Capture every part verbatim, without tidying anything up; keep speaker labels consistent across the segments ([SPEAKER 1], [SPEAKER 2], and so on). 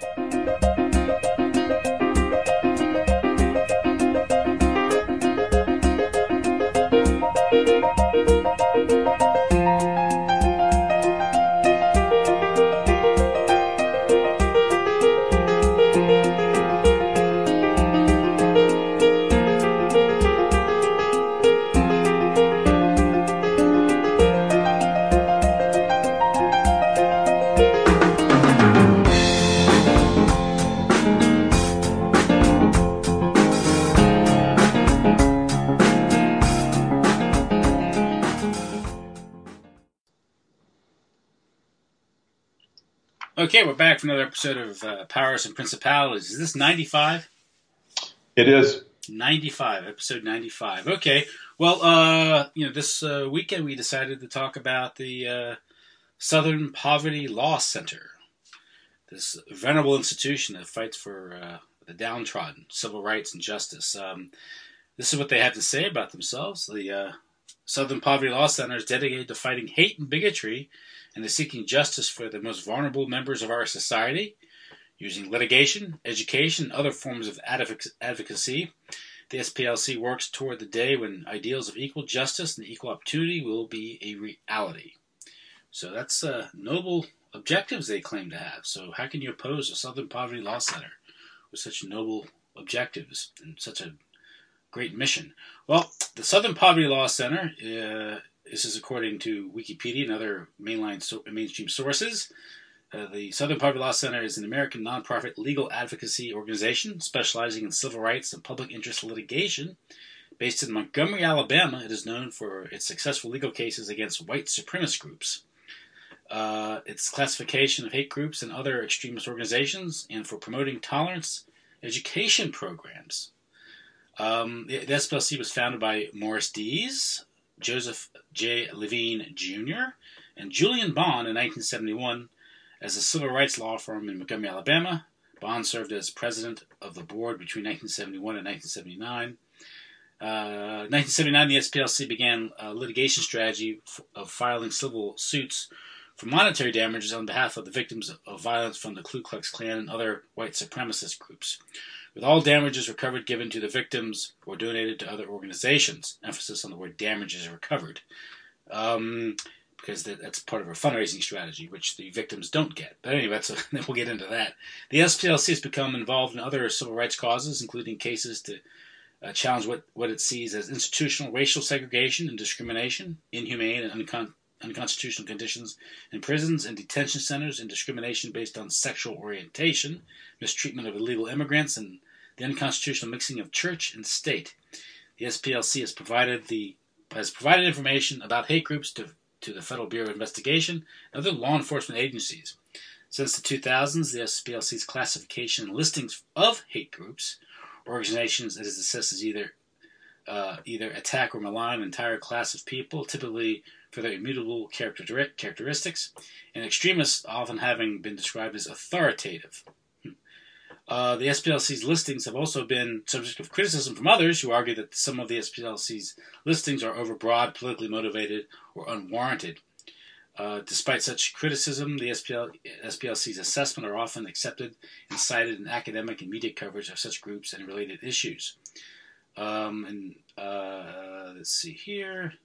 [SPEAKER 1] Okay, we're back for another episode of uh, Powers and Principalities. Is this ninety-five?
[SPEAKER 2] It is.
[SPEAKER 1] ninety-five, episode ninety-five. Okay, well, uh, you know, this uh, weekend we decided to talk about the uh, Southern Poverty Law Center, this venerable institution that fights for uh, the downtrodden, civil rights and justice. Um, this is what they have to say about themselves. The uh, Southern Poverty Law Center is dedicated to fighting hate and bigotry and to seeking justice for the most vulnerable members of our society. Using litigation, education, and other forms of advocacy, the S P L C works toward the day when ideals of equal justice and equal opportunity will be a reality. So that's uh, noble objectives they claim to have. So how can you oppose the Southern Poverty Law Center with such noble objectives and such a great mission? Well, the Southern Poverty Law Center, uh, this is according to Wikipedia and other mainline so, mainstream sources. Uh, the Southern Poverty Law Center is an American nonprofit legal advocacy organization specializing in civil rights and public interest litigation. Based in Montgomery, Alabama, it is known for its successful legal cases against white supremacist groups, uh, its classification of hate groups and other extremist organizations, and for promoting tolerance education programs. Um, the, the S P L C was founded by Morris Dees, Joseph J. Levine Junior, and Julian Bond in nineteen seventy-one. As a civil rights law firm in Montgomery, Alabama, Bond served as president of the board between nineteen seventy-one and nineteen seventy-nine. Uh, nineteen seventy-nine, the S P L C began a litigation strategy of filing civil suits for monetary damages on behalf of the victims of violence from the Ku Klux Klan and other white supremacist groups, with all damages recovered given to the victims or donated to other organizations. Emphasis on the word damages recovered. Um, because that's part of our fundraising strategy, which the victims don't get. But anyway, that's a, we'll get into that. The S P L C has become involved in other civil rights causes, including cases to uh, challenge what, what it sees as institutional racial segregation and discrimination, inhumane and uncon- unconstitutional conditions in prisons and detention centers, and discrimination based on sexual orientation, mistreatment of illegal immigrants, and the unconstitutional mixing of church and state. The S P L C has provided the has provided information about hate groups to to the Federal Bureau of Investigation and other law enforcement agencies. Since the two thousands, the S P L C's classification and listings of hate groups, organizations that is assessed as either uh, either attack or malign an entire class of people, typically for their immutable character- characteristics, and extremists often having been described as authoritative. Uh, the S P L C's listings have also been subject of criticism from others who argue that some of the S P L C's listings are overbroad, politically motivated, or unwarranted. Uh, despite such criticism, the S P L, S P L C's assessment are often accepted and cited in academic and media coverage of such groups and related issues. Um, and uh, let's see here.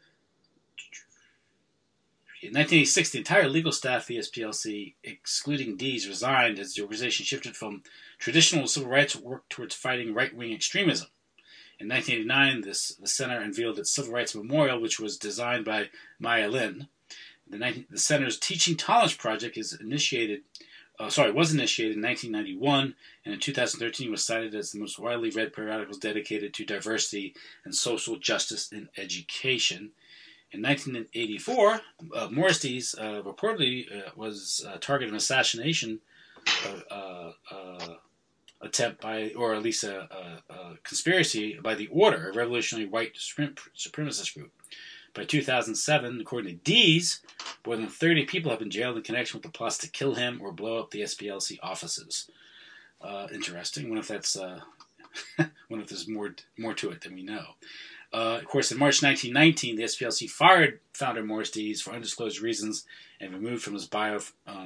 [SPEAKER 1] In nineteen eighty-six, the entire legal staff of the S P L C, excluding Dees, resigned as the organization shifted from traditional civil rights work towards fighting right-wing extremism. In nineteen eighty-nine, this, the center unveiled its Civil Rights Memorial, which was designed by Maya Lin. The, nineteen, the center's Teaching Tolerance Project is initiated, uh, sorry, was initiated in nineteen ninety-one, and in two thousand thirteen was cited as the most widely read periodicals dedicated to diversity and social justice in education. In nineteen eighty-four, uh, Morris Dees uh, reportedly uh, was uh, targeted of an assassination uh, uh, uh, attempt by, or at least a, a, a conspiracy by the Order, a revolutionary white supremacist group. By two thousand seven, according to Dees, more than thirty people have been jailed in connection with the plots to kill him or blow up the S P L C offices. Uh, interesting. What if that's? Uh, what if there's more more to it than we know? Uh, of course, in March nineteen nineteen, the S P L C fired founder Morris Dees for undisclosed reasons and removed from his bio, uh,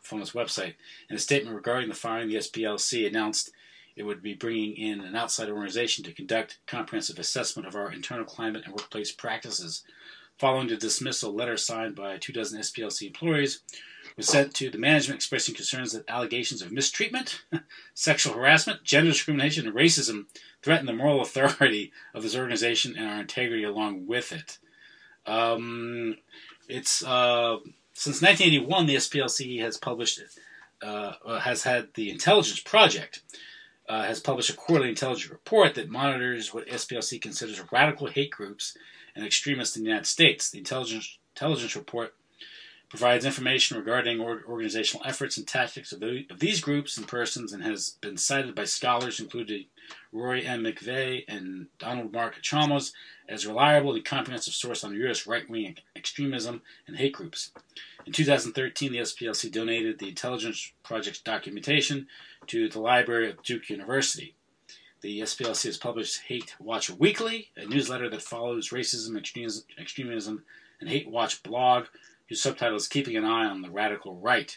[SPEAKER 1] on its website. In a statement regarding the firing, the S P L C announced it would be bringing in an outside organization to conduct comprehensive assessment of our internal climate and workplace practices. Following the dismissal, a letter signed by two dozen S P L C employees was sent to the management expressing concerns that allegations of mistreatment, sexual harassment, gender discrimination, and racism threaten the moral authority of this organization and our integrity along with it. Um, it's uh, since nineteen eighty-one, the S P L C has published, uh, has had the Intelligence Project, uh, has published a quarterly intelligence report that monitors what S P L C considers radical hate groups and extremists in the United States. The Intelligence Intelligence Report provides information regarding organizational efforts and tactics of, the, of these groups and persons, and has been cited by scholars including Roy M. McVeigh and Donald Mark Chalmers as reliable and comprehensive source on U S right-wing extremism and hate groups. In two thousand thirteen, the S P L C donated the Intelligence Project's documentation to the Library of Duke University. The S P L C has published Hate Watch Weekly, a newsletter that follows racism, extremism, extremism and Hate Watch blog, whose subtitle is Keeping an Eye on the Radical Right.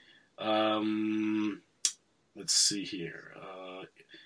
[SPEAKER 1] Um, let's see here. Uh,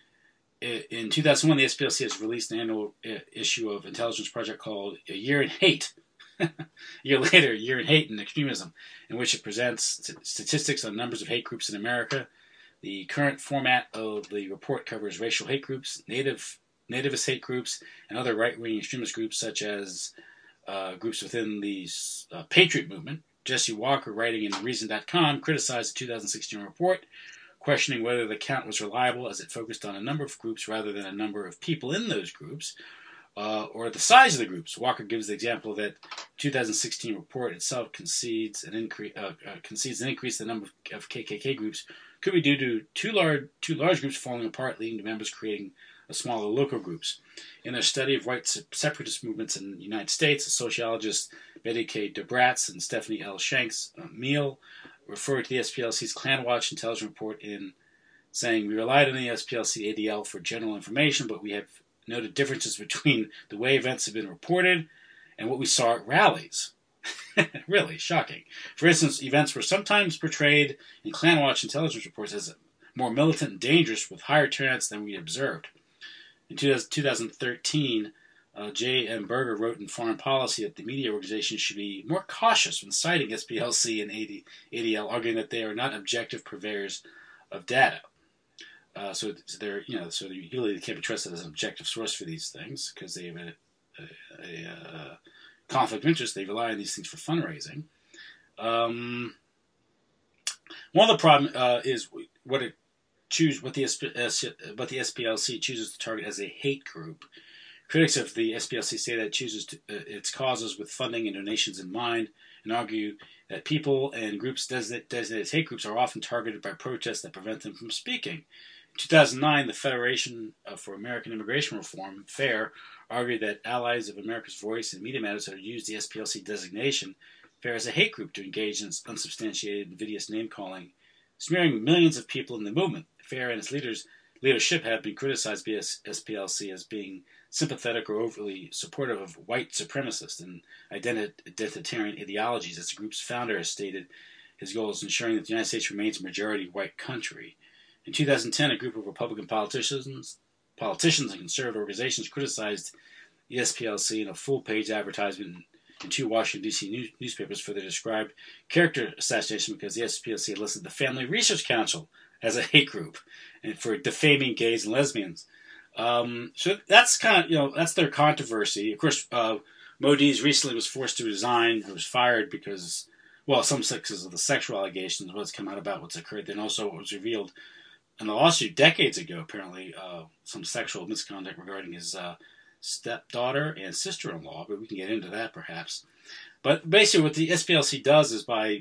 [SPEAKER 1] in two thousand one, the S P L C has released an annual issue of Intelligence Project called A Year in Hate. A year later, A Year in Hate and Extremism, in which it presents statistics on numbers of hate groups in America. The current format of the report covers racial hate groups, native nativist hate groups, and other right-wing extremist groups such as Uh, groups within the uh, Patriot movement. Jesse Walker, writing in Reason dot com, criticized the two thousand sixteen report, questioning whether the count was reliable as it focused on a number of groups rather than a number of people in those groups, uh, or the size of the groups. Walker gives the example that the two thousand sixteen report itself concedes an increase, uh, uh, concedes an increase in the number of K K K groups could be due to two large, two large groups falling apart, leading to members creating a smaller local groups. In their study of white separatist movements in the United States, sociologists Betty K. Debratz and Stephanie L. Shanks uh, Meal referred to the S P L C's Klan Watch Intelligence Report in saying, "We relied on the S P L C A D L for general information, but we have noted differences between the way events have been reported and what we saw at rallies." Really shocking. For instance, events were sometimes portrayed in Klan Watch Intelligence reports as more militant and dangerous with higher turnouts than we observed. In two thousand thirteen, uh, J M Berger wrote in Foreign Policy that the media organizations should be more cautious when citing S P L C and A D L, arguing that they are not objective purveyors of data. Uh, so, so they're, you know, so they really can't be trusted as an objective source for these things because they have a, a, a, a conflict of interest. They rely on these things for fundraising. Um, one of the problems uh, is what it choose what the what the S P L C chooses to target as a hate group. Critics of the S P L C say that it chooses to, uh, its causes with funding and donations in mind, and argue that people and groups designated as hate groups are often targeted by protests that prevent them from speaking. In two thousand nine, the Federation for American Immigration Reform, FAIR, argued that allies of America's Voice and Media Matters have used the S P L C designation, FAIR, as a hate group to engage in unsubstantiated and invidious name-calling, smearing millions of people in the movement. FAIR and its leaders, leadership have been criticized by S P L C as being sympathetic or overly supportive of white supremacist and identitarian ideologies, as the group's founder has stated his goal is ensuring that the United States remains a majority white country. In two thousand ten, a group of Republican politicians, politicians and conservative organizations criticized the S P L C in a full-page advertisement in two Washington, D C news, newspapers for their described character assassination because the S P L C had listed the Family Research Council as a hate group and for defaming gays and lesbians. Um, so that's kind of, you know, that's their controversy. Of course, uh, Modiz recently was forced to resign or was fired because, well, some because of the sexual allegations, what's come out about what's occurred. Then also it was revealed in a lawsuit decades ago, apparently, uh, some sexual misconduct regarding his uh, stepdaughter and sister-in-law, but we can get into that perhaps. But basically what the S P L C does is by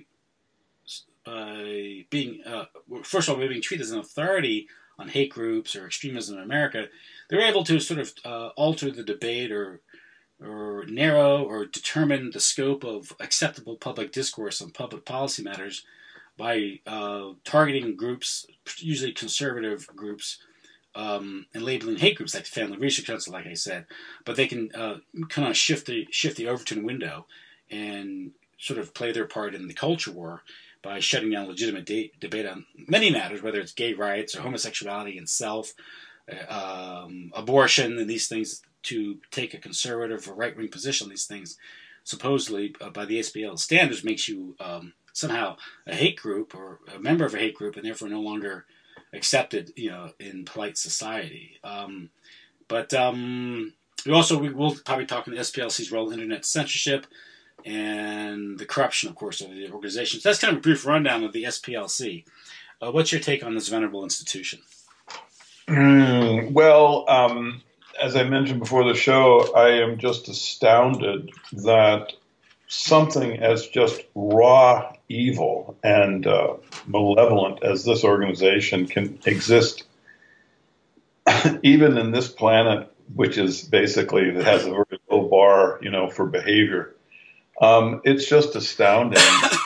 [SPEAKER 1] by being, uh, first of all, by being treated as an authority on hate groups or extremism in America, they're able to sort of uh, alter the debate or or narrow or determine the scope of acceptable public discourse on public policy matters by uh, targeting groups, usually conservative groups, um, and labeling hate groups like the Family Research Council, like I said. But they can uh, kind of shift the shift the Overton window and sort of play their part in the culture war by shutting down legitimate de- debate on many matters, whether it's gay rights or homosexuality itself, uh, um, abortion, and these things, to take a conservative or right-wing position on these things, supposedly uh, by the A S P L standards, makes you um, somehow a hate group or a member of a hate group, and therefore no longer accepted, you know, in polite society. Um, but um, we also we will probably talk about the S P L C's role in internet censorship and the corruption, of course, of the organization. So that's kind of a brief rundown of the S P L C. Uh, what's your take on this venerable institution?
[SPEAKER 2] Mm, well, um, as I mentioned before the show, I am just astounded that something as just raw evil and uh, malevolent as this organization can exist, even in this planet, which is basically, it has a very low bar, you know, for behavior. Um, it's just astounding.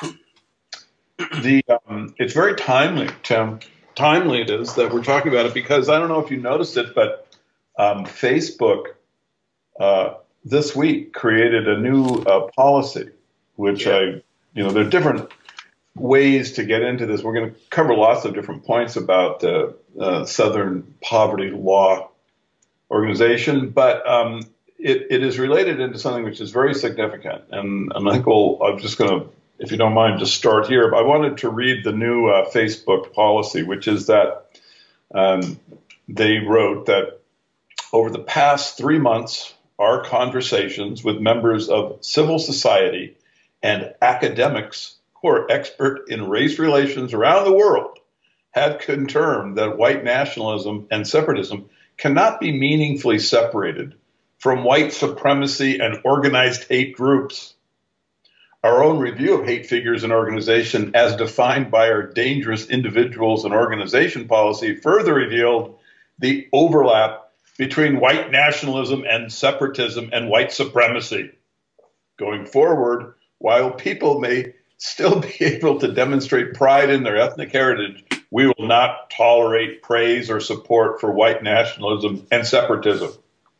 [SPEAKER 2] the um, It's very timely, Tim. Timely it is that we're talking about it, because I don't know if you noticed it, but um, Facebook uh, this week created a new uh, policy, which
[SPEAKER 1] Yeah.
[SPEAKER 2] I, you know, there are different ways to get into this. We're going to cover lots of different points about the uh, Southern Poverty Law Organization, but um, it, it is related into something which is very significant. And, and I think we'll, I'm just going to, if you don't mind, just start here. I wanted to read the new uh, Facebook policy, which is that um, they wrote that over the past three months, our conversations with members of civil society and academics who are expert in race relations around the world have confirmed that white nationalism and separatism cannot be meaningfully separated from white supremacy and organized hate groups. Our own review of hate figures and organization, as defined by our dangerous individuals and organization policy, further revealed the overlap between white nationalism and separatism and white supremacy. Going forward, while people may still be able to demonstrate pride in their ethnic heritage, we will not tolerate praise or support for white nationalism and separatism.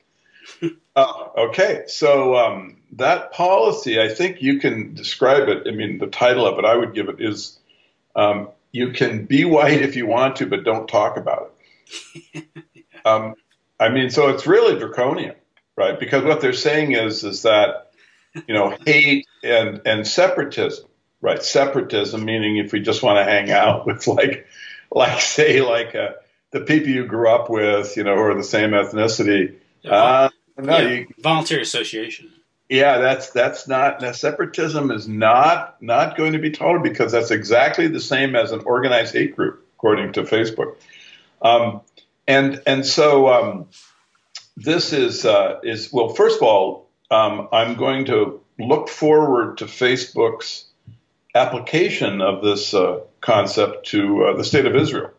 [SPEAKER 2] Uh, okay, so um, that policy, I think you can describe it. I mean, the title of it, I would give it is, um, you can be white if you want to, but don't talk about it. um, I mean, so it's really draconian, right? Because what they're saying is, is that, you know, hate and, and separatism, right? Separatism, meaning if we just want to hang out with like, like say, like uh, the people you grew up with, you know, who are the same ethnicity. Uh, no,
[SPEAKER 1] yeah,
[SPEAKER 2] you,
[SPEAKER 1] voluntary association.
[SPEAKER 2] Yeah, that's that's not that separatism is not not going to be tolerated, because that's exactly the same as an organized hate group, according to Facebook. Um, and and so um, this is uh, is well. First of all, um, I'm going to look forward to Facebook's application of this uh, concept to uh, the state of Israel,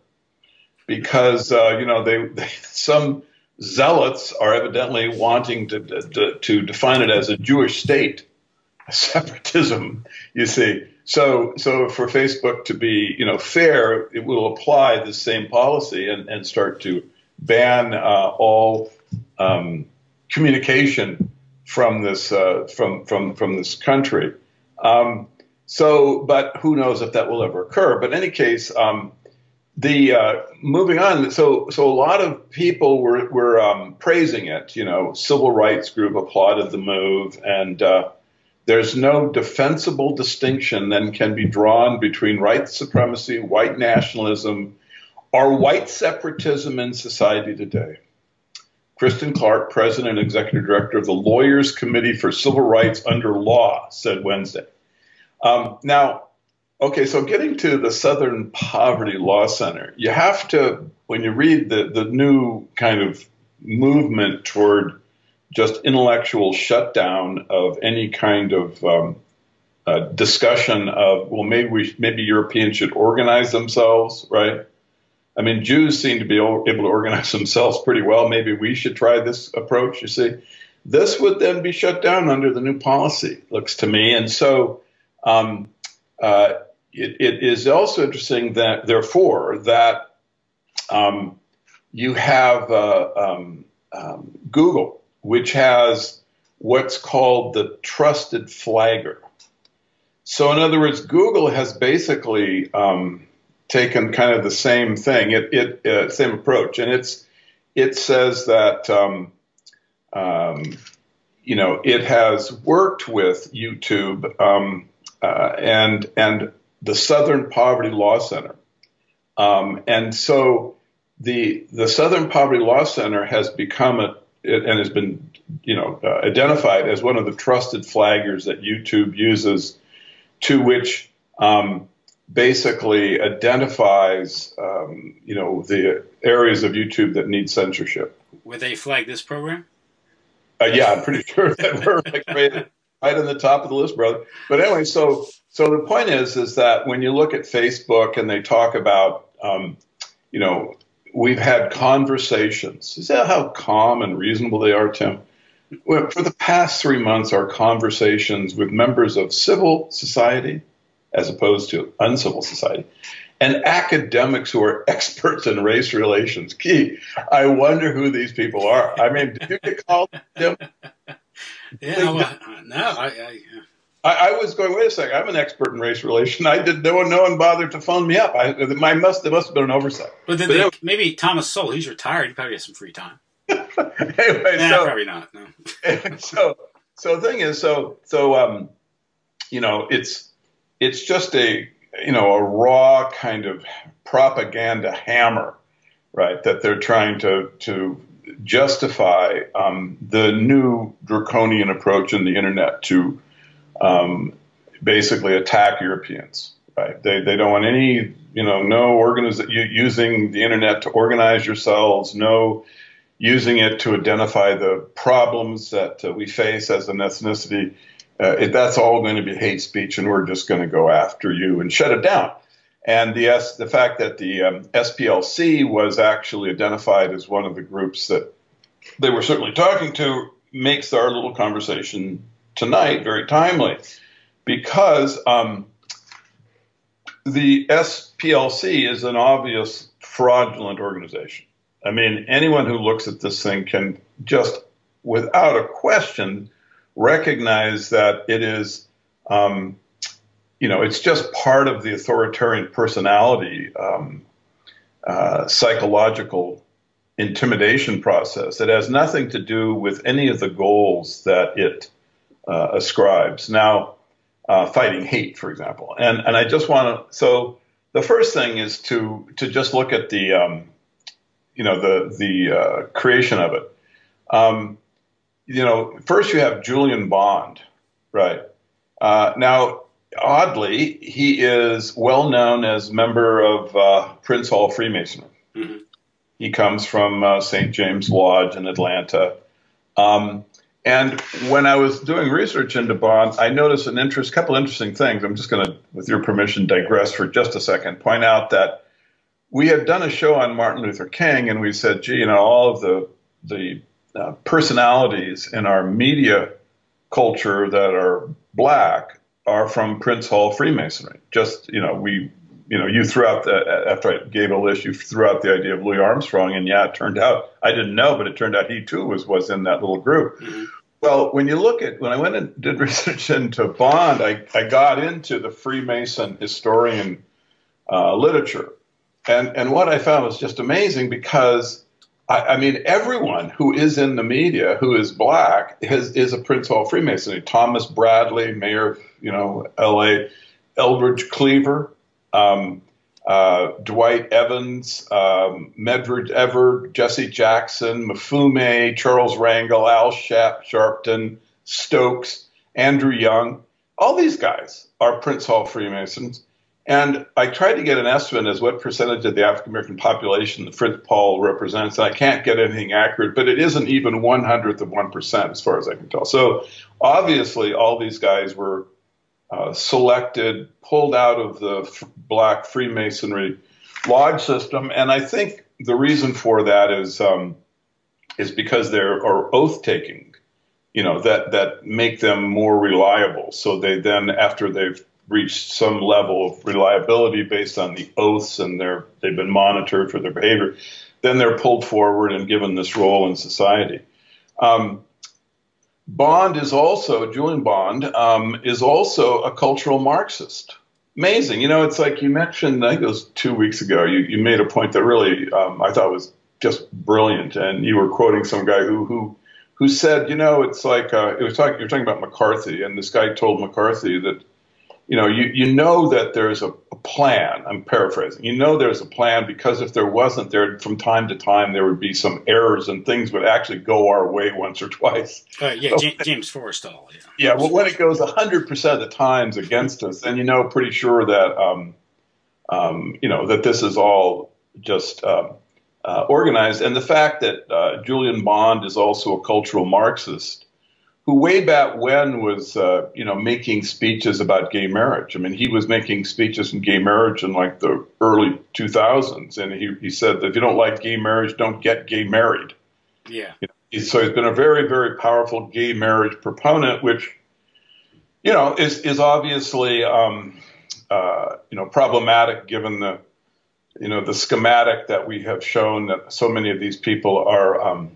[SPEAKER 2] because uh, you know they, they some. Zealots are evidently wanting to, to, to define it as a Jewish state, separatism, you see. So, so for Facebook to be, you know, fair, it will apply the same policy and, and start to ban uh, all um, communication from this uh, from from from this country. Um, so, but who knows if that will ever occur? But in any case. Um, The uh, moving on, so so a lot of people were were um, praising it. You know, civil rights group applauded the move, and uh, there's no defensible distinction then can be drawn between white supremacy, white nationalism, or white separatism in society today. Kristen Clark, president and executive director of the Lawyers Committee for Civil Rights Under Law, said Wednesday. Um, now. Okay, so getting to the Southern Poverty Law Center, you have to, when you read the, the new kind of movement toward just intellectual shutdown of any kind of um, uh, discussion of, well, maybe we, maybe Europeans should organize themselves, right? I mean, Jews seem to be able to organize themselves pretty well. Maybe we should try this approach, you see. This would then be shut down under the new policy, looks to me. And so um, uh, It, it is also interesting that, therefore, that um, you have uh, um, um, Google, which has what's called the trusted flagger. so in other words, Google has basically um, taken kind of the same thing, it, it uh, same approach, and it's it says that um, um, you know it has worked with YouTube um, uh, and and the Southern Poverty Law Center, um, and so the the Southern Poverty Law Center has become a and has been you know uh, identified as one of the trusted flaggers that YouTube uses, to which um, basically identifies, um, you know, the areas of YouTube that need censorship.
[SPEAKER 1] Would they flag this program?
[SPEAKER 2] Uh, yeah, I'm pretty sure that we're like right, right on the top of the list, brother. But anyway, so so the point is, is that when you look at Facebook and they talk about, um, you know, we've had conversations. Is that how calm and reasonable they are, Tim? Well, for the past three months, our conversations with members of civil society, as opposed to uncivil society, and academics who are experts in race relations. Key, I wonder who these people are. I mean, did you get called, Tim?
[SPEAKER 1] Yeah, well, no, I, I,
[SPEAKER 2] I, I was going, wait a second, I'm an expert in race relations. I did, no one, no one bothered to phone me up. I, I must, there must have been an oversight.
[SPEAKER 1] But then
[SPEAKER 2] But
[SPEAKER 1] they,
[SPEAKER 2] anyway,
[SPEAKER 1] maybe Thomas Sowell, he's retired, he probably has some free time.
[SPEAKER 2] anyway,
[SPEAKER 1] Nah,
[SPEAKER 2] so,
[SPEAKER 1] probably not, no.
[SPEAKER 2] so, so the thing is, so, so, um, you know, it's, it's just a, you know, a raw kind of propaganda hammer, right? That they're trying to, to justify, um, the new draconian approach in the internet to, um, basically attack Europeans, right? They, they don't want any, you know, no organiz- using the internet to organize yourselves, no using it to identify the problems that uh, we face as an ethnicity. Uh, it, that's all going to be hate speech, and we're just going to go after you and shut it down. And the S, the fact that the um, S P L C was actually identified as one of the groups that they were certainly talking to makes our little conversation tonight very timely, because um, the S P L C is an obvious fraudulent organization. I mean, anyone who looks at this thing can just, without a question, recognize that it is, um, you know, it's just part of the authoritarian personality, um, uh, psychological intimidation process. It has nothing to do with any of the goals that it uh, ascribes. Now, uh, fighting hate, for example, and and I just want to. So the first thing is to to just look at the, um, you know, the the uh, creation of it. Um, You know, first you have Julian Bond, right? Uh, now, oddly, he is well known as member of uh, Prince Hall Freemasonry. Mm-hmm. He comes from uh, Saint James Lodge in Atlanta. Um, and when I was doing research into Bond, I noticed an interest, couple interesting things. I'm just going to, with your permission, digress for just a second. Point out that we had done a show on Martin Luther King, and we said, gee, you know, all of the the Uh, personalities in our media culture that are black are from Prince Hall Freemasonry. Just, you know, we, you know, you threw out the, after I gave a list, you threw out the idea of Louis Armstrong, and yeah, it turned out, I didn't know, but it turned out he too was, was in that little group. Mm-hmm. Well, when you look at, when I went and did research into Bond, I, I got into the Freemason historian uh, literature. And, and what I found was just amazing, because I mean, everyone who is in the media who is black has, is a Prince Hall Freemason. Thomas Bradley, mayor of, you know, L A, Eldridge Cleaver, um, uh, Dwight Evans, um, Medford Everett, Jesse Jackson, Maffume, Charles Rangel, Al Sharpton, Stokes, Andrew Young. All these guys are Prince Hall Freemasons. And I tried to get an estimate as what percentage of the African American population the Prince Paul represents. And I can't get anything accurate, but it isn't even one hundredth of one percent as far as I can tell. So obviously all these guys were uh, selected, pulled out of the f- black Freemasonry lodge system. And I think the reason for that is um, is because there are oath taking, you know, that, that make them more reliable. So they then, after they've reached some level of reliability based on the oaths, and they're, they've been monitored for their behavior, then they're pulled forward and given this role in society. Um, Bond is also, Julian Bond, um, is also a cultural Marxist. Amazing. You know, it's like you mentioned, I think it was two weeks ago, you, you made a point that really um, I thought was just brilliant. And you were quoting some guy who who who said, you know, it's like, uh, it was talking, you were talking about McCarthy, and this guy told McCarthy that, you know, you, you know that there's a, a plan. I'm paraphrasing. You know there's a plan because if there wasn't, there from time to time there would be some errors and things would actually go our way once or twice.
[SPEAKER 1] Uh, yeah,
[SPEAKER 2] So,
[SPEAKER 1] James, James Forrestal. Yeah,
[SPEAKER 2] yeah, well, when it goes one hundred percent of the times against us, then you know pretty sure that, um, um, you know, that this is all just uh, uh, organized. And the fact that uh, Julian Bond is also a cultural Marxist, who way back when was, uh, you know, making speeches about gay marriage. I mean, he was making speeches in gay marriage in like the early two thousands. And he, he said that if you don't like gay marriage, don't get gay married.
[SPEAKER 1] Yeah.
[SPEAKER 2] You know, so he's been a very, very powerful gay marriage proponent, which, you know, is, is obviously, um, uh, you know, problematic given the, you know, the schematic that we have shown that so many of these people are, um,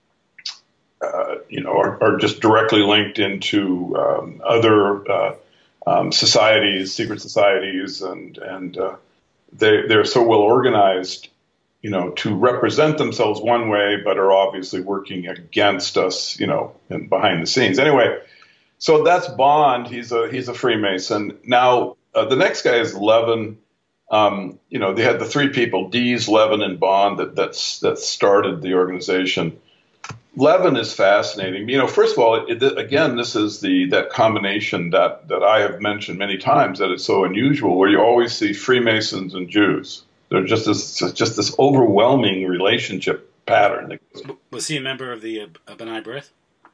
[SPEAKER 2] Uh, you know, are, are just directly linked into um, other uh, um, societies, secret societies, and and uh, they they're so well organized, you know, to represent themselves one way, but are obviously working against us, you know, and behind the scenes. Anyway, so that's Bond. He's a he's a Freemason. Now uh, the next guy is Levin. Um, you know, they had the three people, Dees, Levin, and Bond, that that's that started the organization. Levin is fascinating. You know, first of all, it, it, again, this is the that combination that that I have mentioned many times that it's so unusual, where you always see Freemasons and Jews. They're just this just this overwhelming relationship pattern.
[SPEAKER 1] Was he a member of the uh, B'nai B'rith?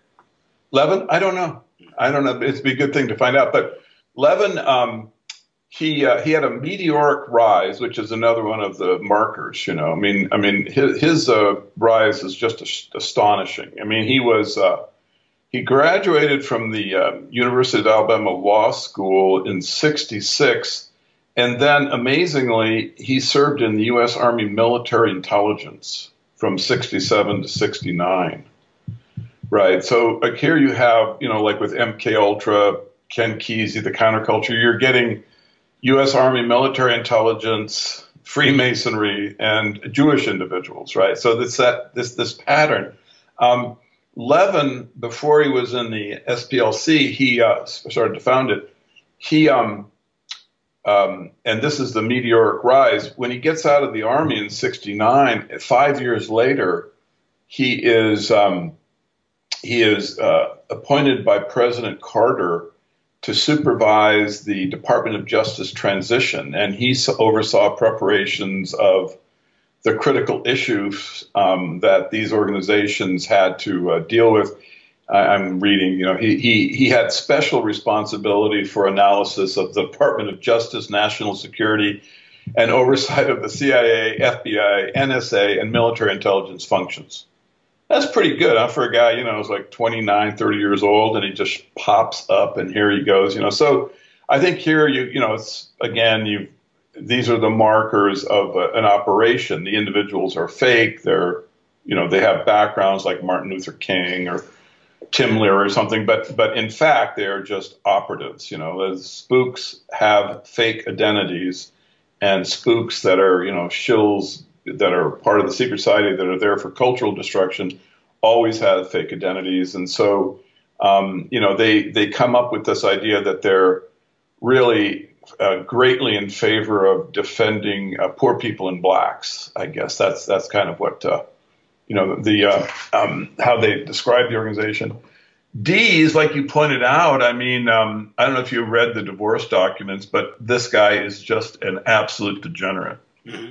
[SPEAKER 2] Levin, I don't know. I don't know. It'd be a good thing to find out. But Levin, um, he uh, he had a meteoric rise, which is another one of the markers. You know, I mean, I mean, his, his uh, rise is just astonishing. I mean, he was uh, he graduated from the uh, University of Alabama Law School in sixty-six, and then amazingly, he served in the U S Army Military Intelligence from sixty-seven to sixty-nine. Right. So like here you have, you know, like with M K Ultra, Ken Kesey, the counterculture, you're getting U S Army military intelligence, Freemasonry, and Jewish individuals, right? So this that this this pattern. Um, Levin, before he was in the S P L C, he uh, started to found it. He um, um, and this is the meteoric rise. When he gets out of the army in sixty-nine, five years later, he is um, he is uh, appointed by President Carter to supervise the Department of Justice transition, and he oversaw preparations of the critical issues um, that these organizations had to uh, deal with. I'm reading, you know, he, he he had special responsibility for analysis of the Department of Justice, national security, and oversight of the C I A, F B I, N S A, and military intelligence functions. That's pretty good, huh, for a guy, you know, who's like twenty-nine, thirty years old, and he just pops up, and here he goes, you know. So I think here, you you know, it's, again, you these are the markers of a, an operation. The individuals are fake. They're, you know, they have backgrounds like Martin Luther King or Tim Lear or something, but but in fact, they are just operatives, you know. As spooks have fake identities, and spooks that are, you know, shills that are part of the secret society that are there for cultural destruction always have fake identities. And so, um, you know, they, they come up with this idea that they're really uh, greatly in favor of defending uh, poor people and blacks. I guess that's, that's kind of what, uh, you know, the, uh, um, how they describe the organization. Dees, like you pointed out, I mean, um, I don't know if you read the divorce documents, but this guy is just an absolute degenerate. Mm-hmm.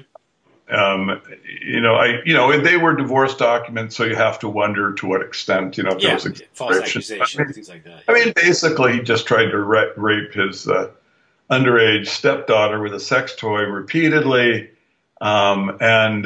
[SPEAKER 2] Um, you know, I, you know, they were divorce documents, so you have to wonder to what extent, you know, if
[SPEAKER 1] yeah,
[SPEAKER 2] there was
[SPEAKER 1] false accusations, I mean, things like that.
[SPEAKER 2] I mean, basically, he just tried to ra- rape his uh, underage stepdaughter with a sex toy repeatedly, um, and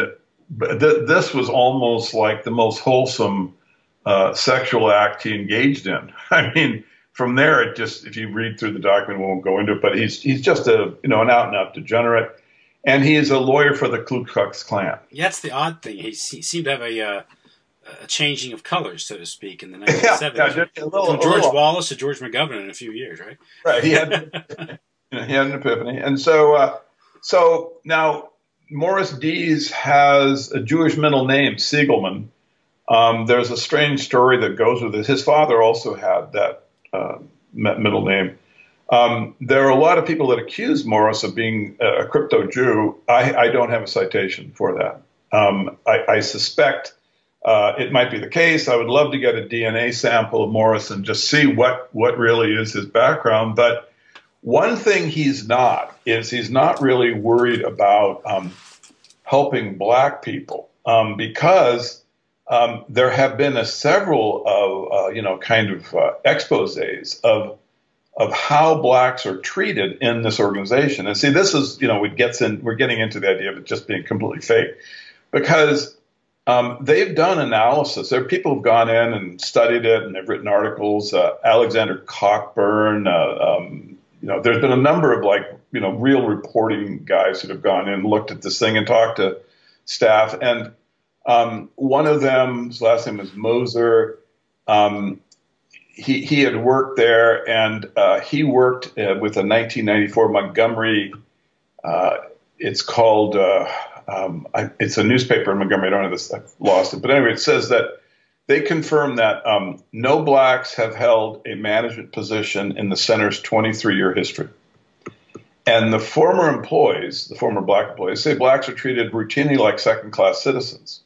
[SPEAKER 2] th- this was almost like the most wholesome uh, sexual act he engaged in. I mean, from there, it just, if you read through the document, we won't go into it, but he's he's just a, you know, an out and out degenerate. And he is a lawyer for the Ku Klux Klan.
[SPEAKER 1] Yeah, that's the odd thing. He, he seemed to have a uh, a changing of colors, so to speak, in the nineteen
[SPEAKER 2] Yeah,
[SPEAKER 1] seventies.
[SPEAKER 2] yeah,
[SPEAKER 1] Right?
[SPEAKER 2] just a little,
[SPEAKER 1] From
[SPEAKER 2] a
[SPEAKER 1] George
[SPEAKER 2] little.
[SPEAKER 1] Wallace to George McGovern in a few years, right?
[SPEAKER 2] Right. He had, he had an epiphany. And so, uh, so now Morris Dees has a Jewish middle name, Siegelman. Um, there's a strange story that goes with it. His father also had that uh, middle name. Um, there are a lot of people that accuse Morris of being a crypto Jew. I, I don't have a citation for that. Um, I, I suspect uh, it might be the case. I would love to get a D N A sample of Morris and just see what, what really is his background. But one thing he's not is he's not really worried about um, helping black people um, because um, there have been a several of, uh, you know, kind of uh, exposés of of how blacks are treated in this organization. And see, this is, you know, it gets in, we're getting into the idea of it just being completely fake because um, they've done analysis. There are people who've gone in and studied it and they've written articles. Uh, Alexander Cockburn, uh, um, you know, there's been a number of like, you know, real reporting guys that have gone in and looked at this thing and talked to staff. And um, one of them, his last name is Moser, um, He, he had worked there, and uh, he worked uh, with a nineteen ninety-four Montgomery. Uh, it's called, uh, um, I, it's a newspaper in Montgomery. I don't know this, I've lost it. But anyway, it says that they confirm that um, no blacks have held a management position in the center's twenty-three year history. And the former employees, the former black employees, say blacks are treated routinely like second-class citizens.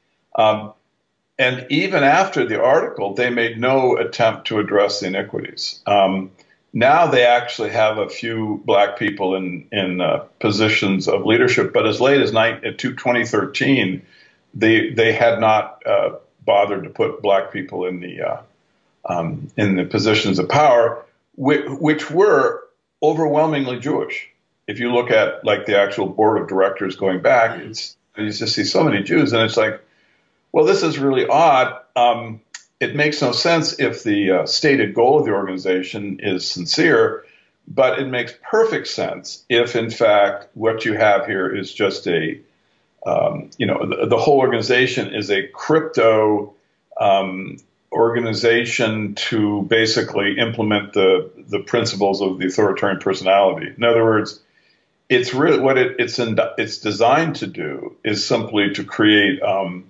[SPEAKER 2] Um, And even after the article, they made no attempt to address the iniquities. Um, now they actually have a few black people in, in uh, positions of leadership, but as late as twenty thirteen, they they had not uh, bothered to put black people in the uh, um, in the positions of power, which, which were overwhelmingly Jewish. If you look at like the actual board of directors going back, it's, you just see so many Jews, and it's like, well, this is really odd. Um, it makes no sense if the uh, stated goal of the organization is sincere, but it makes perfect sense if, in fact, what you have here is just a, um, you know, the, the whole organization is a crypto um, organization to basically implement the the principles of the authoritarian personality. In other words, it's really what it, it's in, it's designed to do is simply to create um,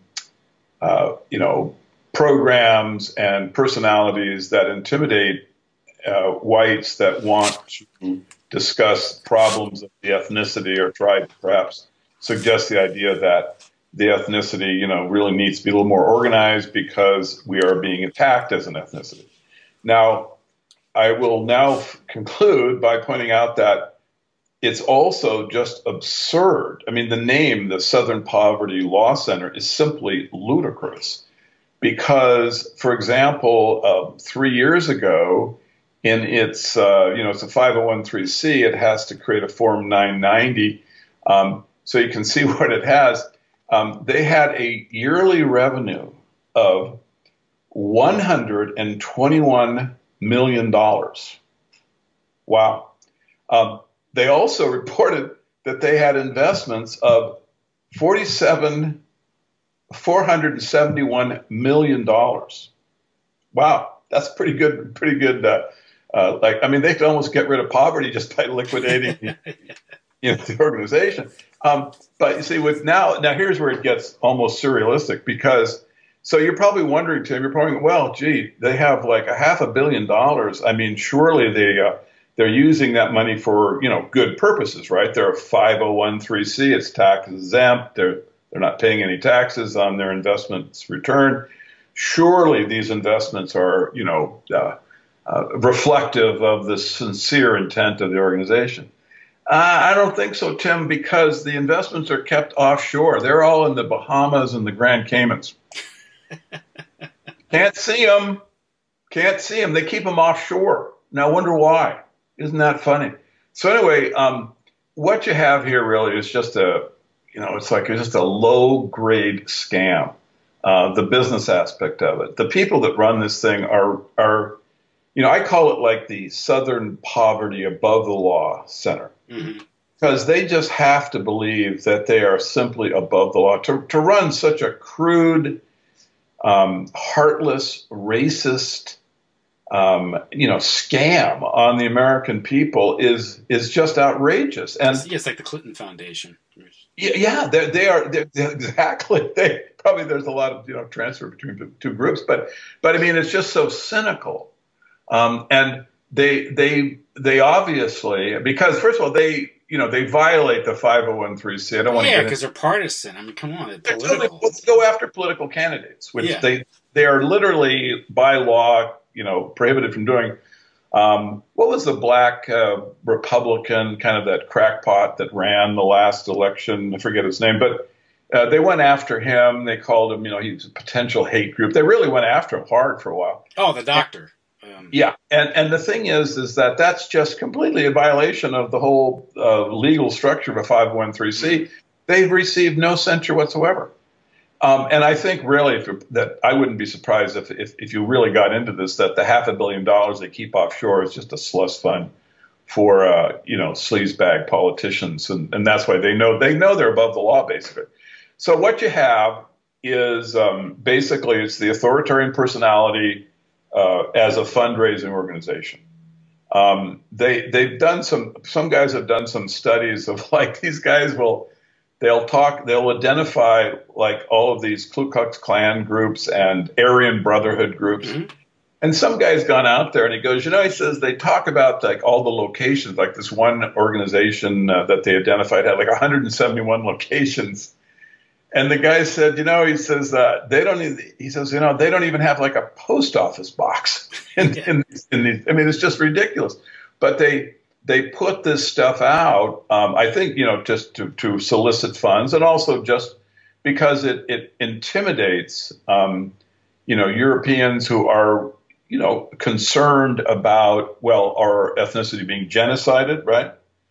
[SPEAKER 2] Uh, you know, programs and personalities that intimidate uh, whites that want to discuss problems of the ethnicity or try to perhaps suggest the idea that the ethnicity, you know, really needs to be a little more organized because we are being attacked as an ethnicity. Now, I will now f- conclude by pointing out that it's also just absurd. I mean, the name, the Southern Poverty Law Center, is simply ludicrous because, for example, uh, three years ago, in its, uh, you know, it's a five oh one c three, it has to create a Form nine ninety. Um, so you can see what it has. Um, they had a yearly revenue of one hundred twenty-one million dollars. Wow. Um, They also reported that they had investments of forty-seven, four hundred seventy-one million dollars. Wow, that's pretty good. Pretty good. Uh, uh, like, I mean, they could almost get rid of poverty just by liquidating, you know, the organization. Um, but you see, with now, now here's where it gets almost surrealistic because. So you're probably wondering, Tim. You're probably, well, gee, they have like a half a billion dollars. I mean, surely they. Uh, They're using that money for, you know, good purposes, right? They're a five oh one c three, it's tax exempt. They're they're not paying any taxes on their investments return. Surely these investments are, you know, uh, uh, reflective of the sincere intent of the organization. Uh, I don't think so, Tim, because the investments are kept offshore. They're all in the Bahamas and the Grand Caymans. Can't see them. Can't see them. They keep them offshore. Now, I wonder why. Isn't that funny? So anyway, um, what you have here really is just a, you know, it's like it's just a low grade scam. Uh, the business aspect of it. The people that run this thing are, are, you know, I call it like the Southern Poverty Above the Law Center. Mm-hmm. Because they just have to believe that they are simply above the law. To, to run such a crude, um, heartless, racist, um, you know, scam on the American people is is just outrageous. And
[SPEAKER 1] it's, yeah, it's like the Clinton Foundation.
[SPEAKER 2] yeah, they're, they are they're, they're exactly. They probably there's a lot of you know transfer between the two groups, but but I mean it's just so cynical, um, and they they they obviously because first of all they you know they violate the five oh one c. I don't want to
[SPEAKER 1] Yeah,
[SPEAKER 2] get
[SPEAKER 1] because they're partisan. I mean, come on, it's
[SPEAKER 2] they're
[SPEAKER 1] political.
[SPEAKER 2] Let's go after political candidates, which
[SPEAKER 1] Yeah.
[SPEAKER 2] they they are literally by law you know prohibited from doing. Um, what was the black uh, Republican, kind of that crackpot that ran the last election? I forget his name, but uh, they went after him. They called him, you know, he was a potential hate group. They really went after him hard for a while.
[SPEAKER 1] Oh, the doctor.
[SPEAKER 2] Um, yeah, and and the thing is, is that that's just completely a violation of the whole uh, legal structure of a five oh one c. Mm-hmm. They've received no censure whatsoever. Um, and I think really if, that I wouldn't be surprised if, if if you really got into this, that the half a billion dollars they keep offshore is just a slush fund for uh, you know sleazebag politicians, and, and that's why they know they know they're above the law basically. So what you have is um, basically it's the authoritarian personality uh, as a fundraising organization. Um, they they've done some some guys have done some studies of like these guys will. They'll talk, they'll identify like all of these Ku Klux Klan groups and Aryan Brotherhood groups. Mm-hmm. And some guy's gone out there and he goes, you know, he says they talk about like all the locations, like this one organization uh, that they identified had like one hundred seventy-one locations. And the guy said, you know, he says, uh, they don't even, he says, you know, they don't even have like a post office box. in, yeah. in, in these, I mean, it's just ridiculous. But they, They put this stuff out, um, I think, you know, just to, to solicit funds and also just because it, it intimidates, um, you know, Europeans who are, you know, concerned about, well, our ethnicity being genocided, right,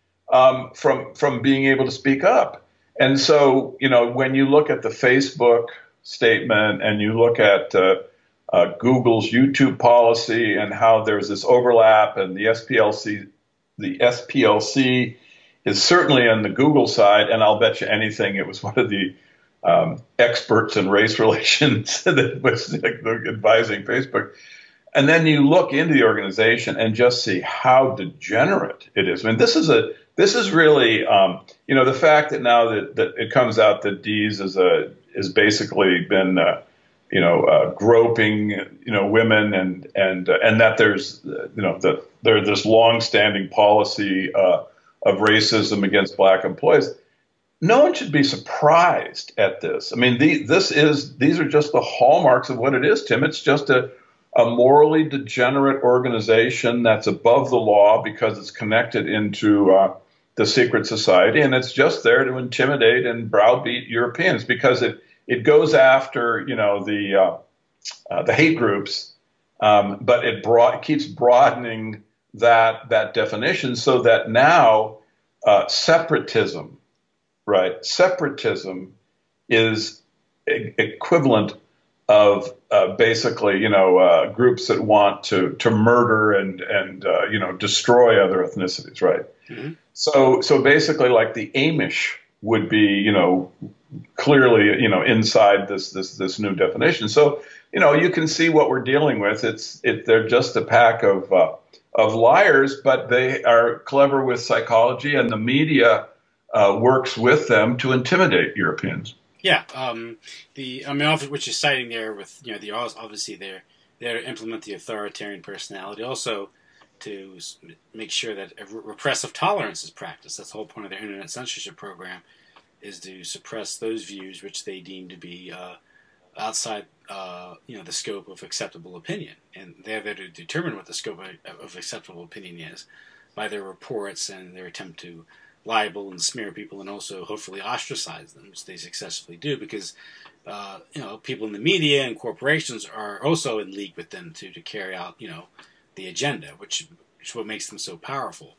[SPEAKER 2] um, from from being able to speak up. And so, you know, when you look at the Facebook statement and you look at uh, uh, Google's YouTube policy and how there's this overlap and the S P L C The S P L C is certainly on the Google side, and I'll bet you anything it was one of the um, experts in race relations that was like, advising Facebook. And then you look into the organization and just see how degenerate it is. I mean, this is a this is really um, you know the fact that now that, that it comes out that Dees is a is basically been uh, you know uh, groping you know women and and uh, and that there's uh, you know the there's this long-standing policy uh, of racism against black employees. No one should be surprised at this. I mean, the, this is these are just the hallmarks of what it is, Tim. It's just a, a morally degenerate organization that's above the law because it's connected into uh, the secret society, and it's just there to intimidate and browbeat Europeans because it it goes after you know the uh, uh, the hate groups, um, but it broad, keeps broadening that that definition so that now uh, separatism, right? Separatism is e- equivalent of uh, basically, you know, uh, groups that want to to murder and and uh, you know destroy other ethnicities, right? Mm-hmm. So so basically, like the Amish would be, you know, clearly, you know, inside this this this new definition. So you know, you can see what we're dealing with. It's it they're just a pack of uh, of liars, but they are clever with psychology, and the media uh, works with them to intimidate Europeans.
[SPEAKER 1] Yeah, um, the I mean, what you're citing there with you know the obviously they're there to implement the authoritarian personality, also to make sure that repressive tolerance is practiced. That's the whole point of their internet censorship program, is to suppress those views which they deem to be uh, outside uh, you know the scope of acceptable opinion, and they're there to determine what the scope of, of acceptable opinion is by their reports and their attempt to libel and smear people and also hopefully ostracize them, which they successfully do because uh, you know people in the media and corporations are also in league with them to to carry out you know the agenda, which which is what makes them so powerful.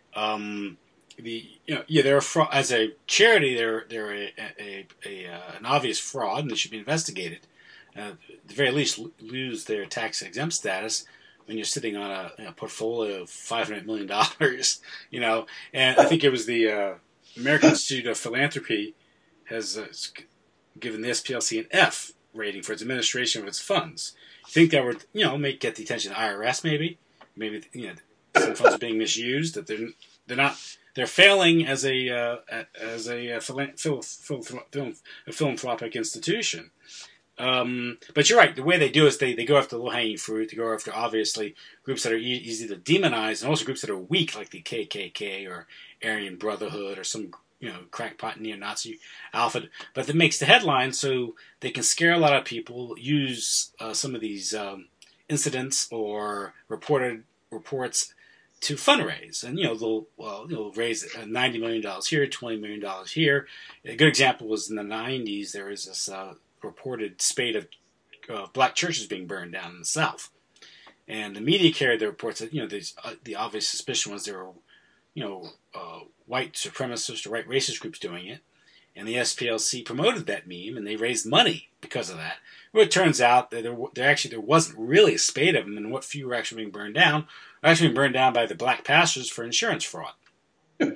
[SPEAKER 1] Um, the you know yeah they're a fraud. As a charity they're they're a, a, a, a uh, an obvious fraud and they should be investigated. Uh, at the very least, lose their tax exempt status when you're sitting on a, a portfolio of five hundred million dollars, you know. And I think it was the uh, American Institute of Philanthropy has uh, given the S P L C an F rating for its administration of its funds. You think that would, you know, make get the attention of the I R S maybe, maybe you know some funds are being misused, that they're they're not they're failing as a uh, as a, a, phil, phil, phil, phil, a philanthropic institution. Um, but you're right. The way they do is they, they go after the low-hanging fruit. They go after, obviously, groups that are e- easy to demonize, and also groups that are weak, like the K K K or Aryan Brotherhood or some, you know, crackpot neo-Nazi outfit. But that makes the headline, so they can scare a lot of people, use uh, some of these um, incidents or reported reports to fundraise. And, you know, they'll, well, they'll raise ninety million dollars here, twenty million dollars here. A good example was in the nineties, there was this... Uh, reported spate of uh, black churches being burned down in the South, and the media carried the reports that, you know, these, uh, the obvious suspicion was there were, you know, uh, white supremacist or white racist groups doing it, and the S P L C promoted that meme, and they raised money because of that. Well, it turns out that there, there actually there wasn't really a spate of them, and what few were actually being burned down were actually being burned down by the black pastors for insurance fraud. You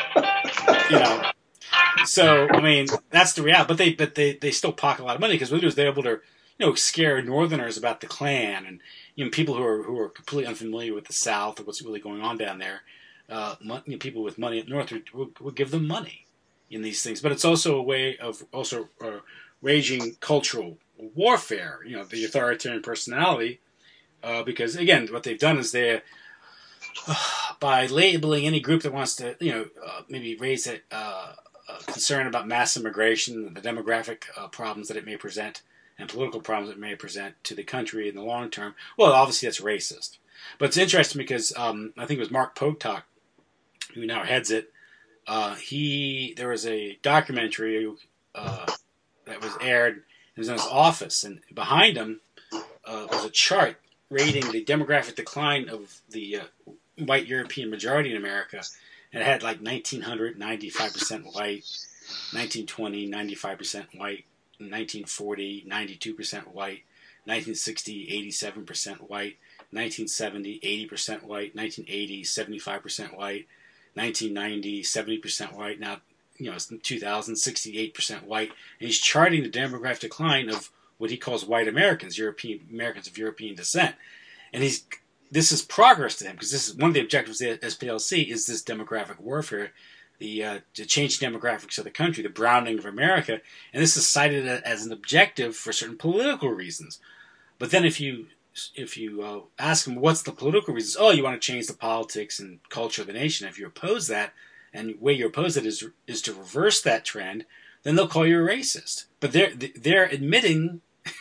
[SPEAKER 1] know. So, I mean, that's the reality. But they, but they, they still pocket a lot of money because what they do is they're able to, you know, scare Northerners about the Klan and, you know, people who are who are completely unfamiliar with the South or what's really going on down there. Uh, you know, people with money up north would, would, would give them money in these things. But it's also a way of also uh, waging cultural warfare. You know, the authoritarian personality, uh, because again, what they've done is they, uh, by labeling any group that wants to, you know, uh, maybe raise it. Uh, Uh, concern about mass immigration, the demographic uh, problems that it may present, and political problems it may present to the country in the long term. Well, obviously that's racist. But it's interesting because um, I think it was Mark Potok, who now heads it. Uh, he there was a documentary uh, that was aired. It was in his office, and behind him uh, was a chart rating the demographic decline of the uh, white European majority in America. It had like nineteen hundred, ninety-five percent white, nineteen twenty, ninety-five percent white, nineteen forty, ninety-two percent white, nineteen sixty, eighty-seven percent white, nineteen seventy, eighty percent white, nineteen eighty, seventy-five percent white, nineteen ninety, seventy percent white. Now, you know, it's two thousand, sixty-eight percent white. And he's charting the demographic decline of what he calls white Americans, European Americans of European descent. And he's This is progress to him because this is one of the objectives of the S P L C is this demographic warfare, the uh, to change the demographics of the country, the browning of America, and this is cited as an objective for certain political reasons. But then if you if you uh, ask them what's the political reasons, oh, you want to change the politics and culture of the nation. If you oppose that, and the way you oppose it is is to reverse that trend, then they'll call you a racist. But they're they're admitting.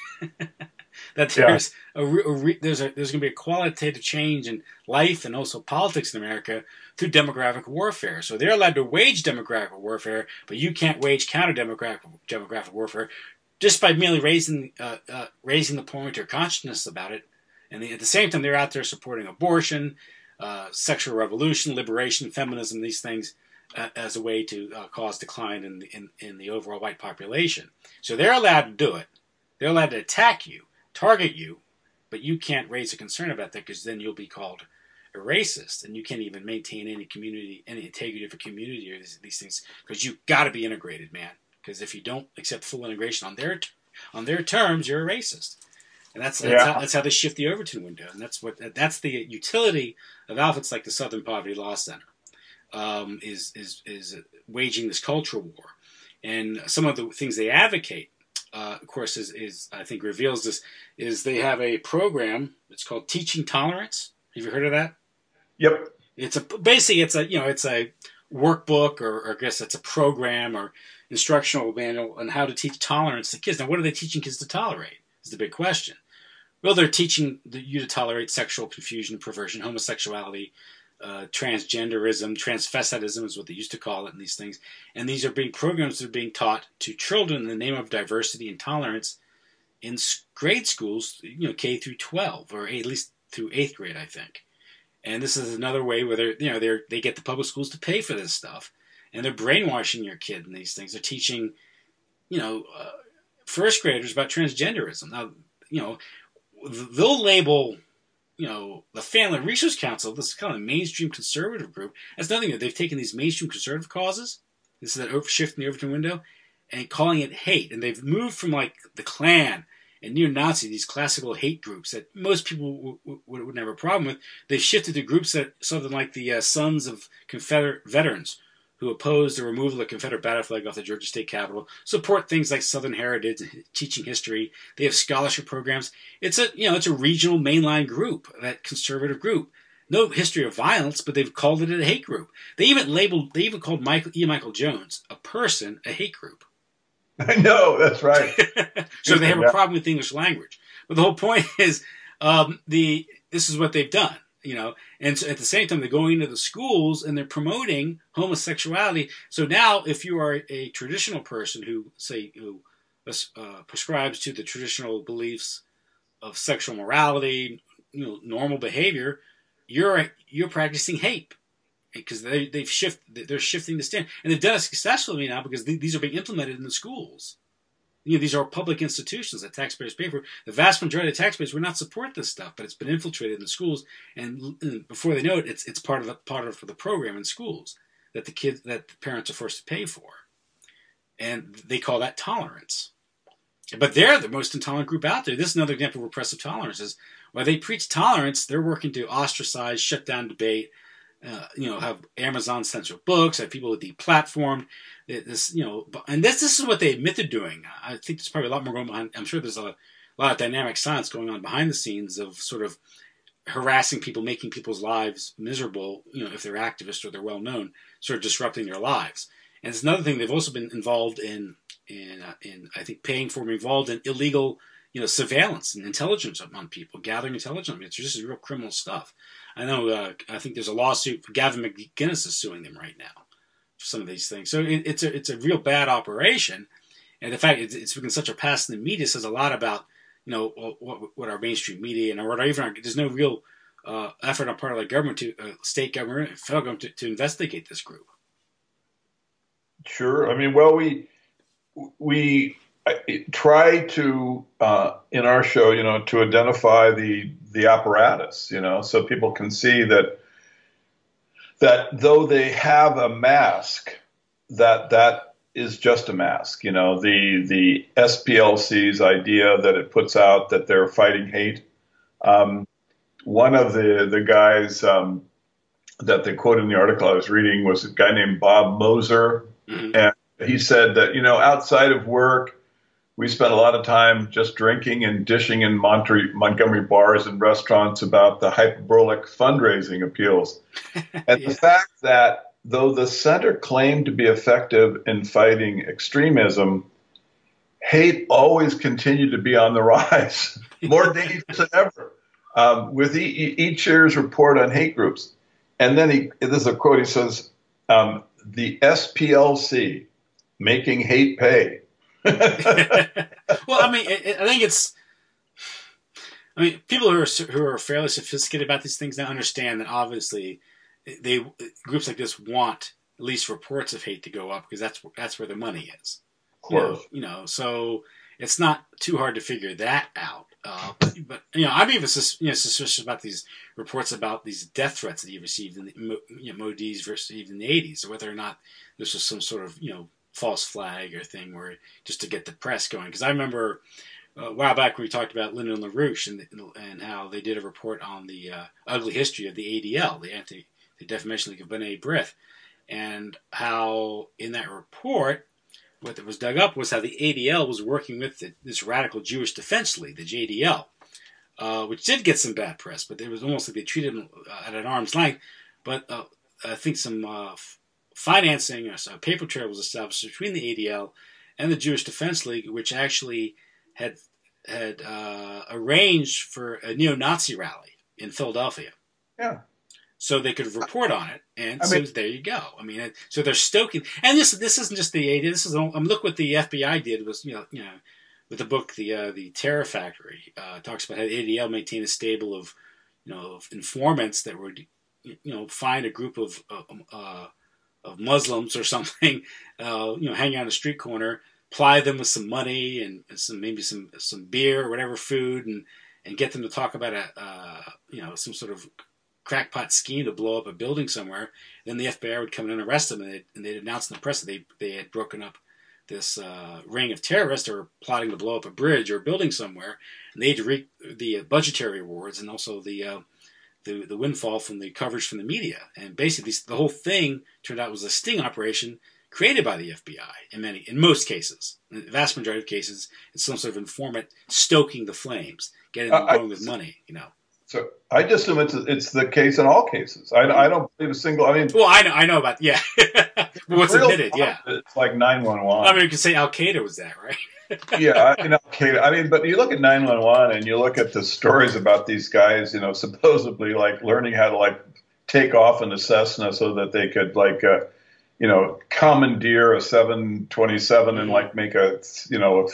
[SPEAKER 1] That there's yeah. a, a re, there's a there's going to be a qualitative change in life and also politics in America through demographic warfare. So they're allowed to wage demographic warfare, but you can't wage counter demographic demographic warfare just by merely raising uh, uh, raising the point or consciousness about it. And the, at the same time, they're out there supporting abortion, uh, sexual revolution, liberation, feminism, these things uh, as a way to uh, cause decline in the in, in the overall white population. So they're allowed to do it. They're allowed to attack you, target you, but you can't raise a concern about that because then you'll be called a racist, and you can't even maintain any community, any integrity of a community or these, these things because you've got to be integrated, man. Because if you don't accept full integration on their on their terms, you're a racist, and that's that's, yeah. how, that's how they shift the Overton window, and that's what that's the utility of outfits like the Southern Poverty Law Center um, is is is waging this cultural war, and some of the things they advocate. Uh, of course, is, is I think reveals this, is they have a program, it's called Teaching Tolerance. Have you heard of that?
[SPEAKER 2] Yep. It's
[SPEAKER 1] a, basically, it's a, you know, it's a workbook or, or I guess it's a program or instructional manual on how to teach tolerance to kids. Now, what are they teaching kids to tolerate is the big question. Well, they're teaching you to tolerate sexual confusion, perversion, homosexuality, Uh, transgenderism, transvestitism is what they used to call it in these things. And these are being programs that are being taught to children in the name of diversity and tolerance in grade schools, you know, K through twelve, or at least through eighth grade, I think. And this is another way where they're, you know, they're, they get the public schools to pay for this stuff. And they're brainwashing your kid in these things. They're teaching, you know, uh, first graders about transgenderism. Now, you know, they'll label... you know, the Family Research Council, this is kind of a mainstream conservative group. That's nothing. They've taken these mainstream conservative causes. This is that over shift in the Overton window, and calling it hate. And they've moved from like the Klan and neo-Nazi, these classical hate groups that most people w- w- would never have a problem with. They've shifted to groups that something like the uh, Sons of Confederate Veterans, who oppose the removal of the Confederate battle flag off the Georgia State Capitol, support things like Southern Heritage, teaching history. They have scholarship programs. It's a you know it's a regional mainline group, that conservative group. No history of violence, but they've called it a hate group. They even labeled, they even called Michael E. Michael Jones, a person, a hate group.
[SPEAKER 2] I know, that's right.
[SPEAKER 1] So they have a problem with the English language. But the whole point is, um, the this is what they've done, you know. And so at the same time, they're going into the schools and they're promoting homosexuality. So now, if you are a traditional person who, say, who uh, prescribes to the traditional beliefs of sexual morality, you know, normal behavior, you're you're practicing hate. Because they they've shifted, they're shifting the stand, and they've done it successfully now because th- these are being implemented in the schools. You know, these are public institutions that taxpayers pay for. The vast majority of taxpayers would not support this stuff, but it's been infiltrated in the schools, and, and before they know it, it's it's part of the part of the program in schools that the kids that the parents are forced to pay for, and they call that tolerance. But they're the most intolerant group out there. This is another example of repressive tolerance. Is while they preach tolerance, they're working to ostracize, shut down debate. Uh, you know, have Amazon censor books, have people deplatformed. This, you know, and this this is what they admit to doing. I think there's probably a lot more going behind. I'm sure there's a, a lot of dynamic science going on behind the scenes of sort of harassing people, making people's lives miserable. You know, if they're activists or they're well known, sort of disrupting their lives. And it's another thing, they've also been involved in in uh, in I think paying for, involved in illegal, you know, surveillance and intelligence on people, gathering intelligence. I mean, it's just real criminal stuff. I know. Uh, I think there's a lawsuit. Gavin McGinnis is suing them right now for some of these things. So it, it's a it's a real bad operation, and the fact it's, it's become such a pass in the media says a lot about you know what what our mainstream media and or what even our, there's no real uh, effort on part of the government to uh, state government, federal government to, to investigate this group.
[SPEAKER 2] Sure. I mean, well, we we I, try to uh, in our show, you know, to identify the the apparatus, you know, so people can see that that though they have a mask, that that is just a mask. You know, the the S P L C's idea that it puts out that they're fighting hate. Um, one of the the guys um, that they quote in the article I was reading was a guy named Bob Moser, mm-hmm. and he said that you know outside of work, we spent a lot of time just drinking and dishing in Montre- Montgomery bars and restaurants about the hyperbolic fundraising appeals. And yeah. The fact that though the center claimed to be effective in fighting extremism, hate always continued to be on the rise, more dangerous than ever, um, with e- each year's report on hate groups. And then he, this is a quote, he says, um, the S P L C, making hate pay.
[SPEAKER 1] Well, I mean, I think it's. I mean, people who are who are fairly sophisticated about these things now understand that obviously, they groups like this want at least reports of hate to go up because that's that's where the money is.
[SPEAKER 2] Of course,
[SPEAKER 1] you know, you know so it's not too hard to figure that out. Uh, but you know, I'm even you know suspicious about these reports about these death threats that he received in the you know, Modi's received in the eighties, or whether or not this was some sort of you know. false flag or thing where just to get the press going. Because I remember uh, a while back when we talked about Lyndon LaRouche and and how they did a report on the uh, ugly history of the A D L, the Anti the Defamation League of B'nai B'rith, and how in that report what was dug up was how the A D L was working with the, this radical Jewish Defense League, the J D L, uh, which did get some bad press, but it was almost like they treated them uh, at an arm's length. But uh, I think some uh, financing, or a paper trail was established between the A D L and the Jewish Defense League, which actually had had uh, arranged for a neo-Nazi rally in Philadelphia.
[SPEAKER 2] Yeah.
[SPEAKER 1] So they could report on it, and
[SPEAKER 2] I
[SPEAKER 1] so
[SPEAKER 2] mean,
[SPEAKER 1] there you go. I mean, so they're stoking, and this this isn't just the A D L. This is um, look what the F B I did was you know you know with the book the uh, the Terror Factory uh, talks about how the A D L maintained a stable of you know of informants that would you know find a group of uh, uh, of Muslims or something, uh, you know, hanging out on a street corner, ply them with some money and, and some maybe some some beer or whatever food, and, and get them to talk about a uh, you know some sort of crackpot scheme to blow up a building somewhere. Then the F B I would come in and arrest them, and they'd, and they'd announce in the press that they they had broken up this uh, ring of terrorists that were plotting to blow up a bridge or a building somewhere, and they had to reap the budgetary rewards and also the uh, the the windfall from the coverage from the media. And basically, the whole thing turned out was a sting operation created by the F B I in many, in most cases. In the vast majority of cases, it's some sort of informant stoking the flames, getting them
[SPEAKER 2] I,
[SPEAKER 1] going with money. You know.
[SPEAKER 2] So I just assume it's it's the case in all cases. I, I don't believe a single. I mean,
[SPEAKER 1] well, I know I know about yeah. What's admitted? Yeah,
[SPEAKER 2] it's like nine one one.
[SPEAKER 1] I mean, you could say Al Qaeda was that, right?
[SPEAKER 2] Yeah, you know, Al Qaeda. I mean, but you look at nine one one and you look at the stories about these guys, you know, supposedly like learning how to like take off in a Cessna so that they could like, uh, you know, commandeer a seven twenty-seven and like make a, you know, a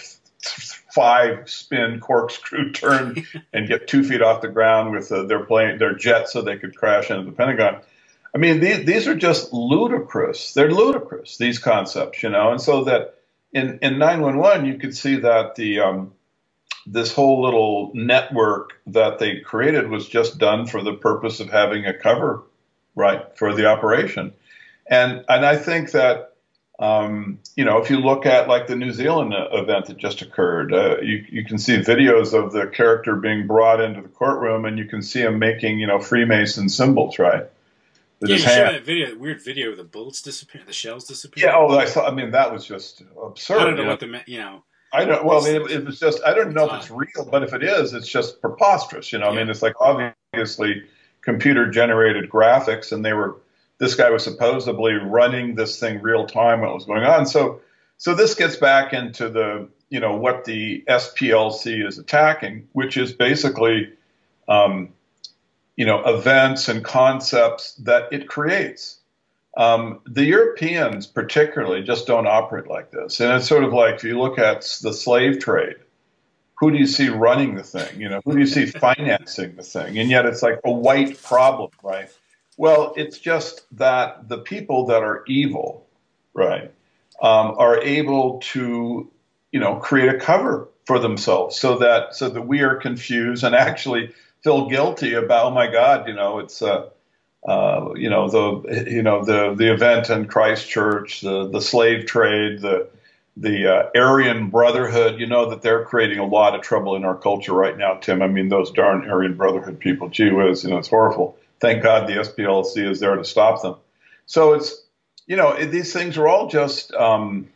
[SPEAKER 2] five spin corkscrew turn and get two feet off the ground with uh, their plane, their jet, so they could crash into the Pentagon. I mean, these, these are just ludicrous. They're ludicrous, these concepts, you know, and so that in, in nine one one, you could see that the um, this whole little network that they created was just done for the purpose of having a cover, right, for the operation. And and I think that, um, you know, if you look at like the New Zealand event that just occurred, uh, you, you can see videos of the character being brought into the courtroom, and you can see him making, you know, Freemason symbols, right?
[SPEAKER 1] Yeah, you showed that video, that weird video of the bullets disappearing, the shells disappearing.
[SPEAKER 2] Yeah, oh, I saw. I mean, that was just absurd.
[SPEAKER 1] I don't know
[SPEAKER 2] you
[SPEAKER 1] what
[SPEAKER 2] know?
[SPEAKER 1] the, you know.
[SPEAKER 2] I don't. Well, I mean, it, it was just. I don't know if it's real, but if it is, it's just preposterous. You know, yeah. I mean, it's like obviously computer generated graphics, and they were. This guy was supposedly running this thing real time when it was going on. So, so this gets back into the, you know, what the S P L C is attacking, which is basically, um, you know, events and concepts that it creates. Um, the Europeans particularly just don't operate like this. And it's sort of like, if you look at the slave trade, who do you see running the thing? You know, who do you see financing the thing? And yet it's like a white problem, right? Well, it's just that the people that are evil, right, um, are able to, you know, create a cover for themselves so that so that we are confused and actually feel guilty about, oh my God, you know, it's uh, uh, you know the you know the the event in Christchurch, the the slave trade, the the uh, Aryan Brotherhood. You know that they're creating a lot of trouble in our culture right now, Tim. I mean, those darn Aryan Brotherhood people, gee whiz, you know, it's horrible. Thank God the S P L C is there to stop them. So it's, you know, it, these things are all just, um,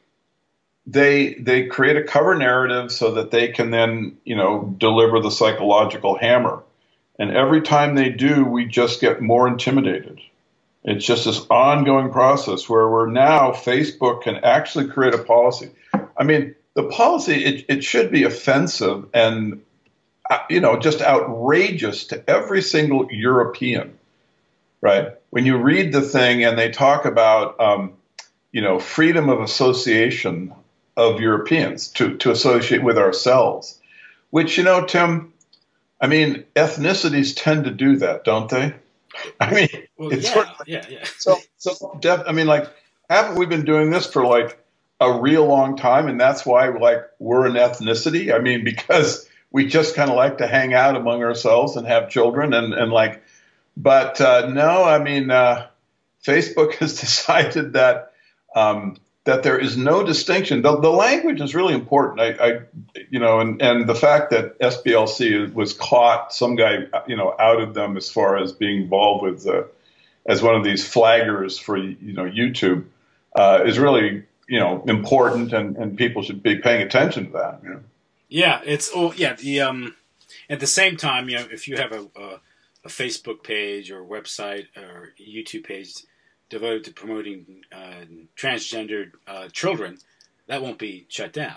[SPEAKER 2] they they create a cover narrative so that they can then, you know, deliver the psychological hammer. And every time they do, we just get more intimidated. It's just this ongoing process where we're now, Facebook can actually create a policy. I mean, the policy, it, it should be offensive and you know, just outrageous to every single European, right? When you read the thing and they talk about, um, you know, freedom of association of Europeans to, to associate with ourselves, which, you know, Tim, I mean, ethnicities tend to do that, don't they? I mean,
[SPEAKER 1] well,
[SPEAKER 2] it's
[SPEAKER 1] yeah,
[SPEAKER 2] sort of,
[SPEAKER 1] yeah, yeah.
[SPEAKER 2] So, so def, I mean, like, haven't we been doing this for like a real long time? And that's why, like, we're an ethnicity. I mean, because we just kind of like to hang out among ourselves and have children and, and like, but uh, no, I mean, uh, Facebook has decided that um, that there is no distinction. The, the language is really important. I, I you know, and, and the fact that S P L C was caught, some guy, you know, outed them as far as being involved with uh, as one of these flaggers for, you know, YouTube uh, is really, you know, important, and, and people should be paying attention to that. You know?
[SPEAKER 1] Yeah, it's oh yeah. The um, at the same time, you know, if you have a, a a Facebook page or website or YouTube page devoted to promoting uh, transgendered uh, children, that won't be shut down.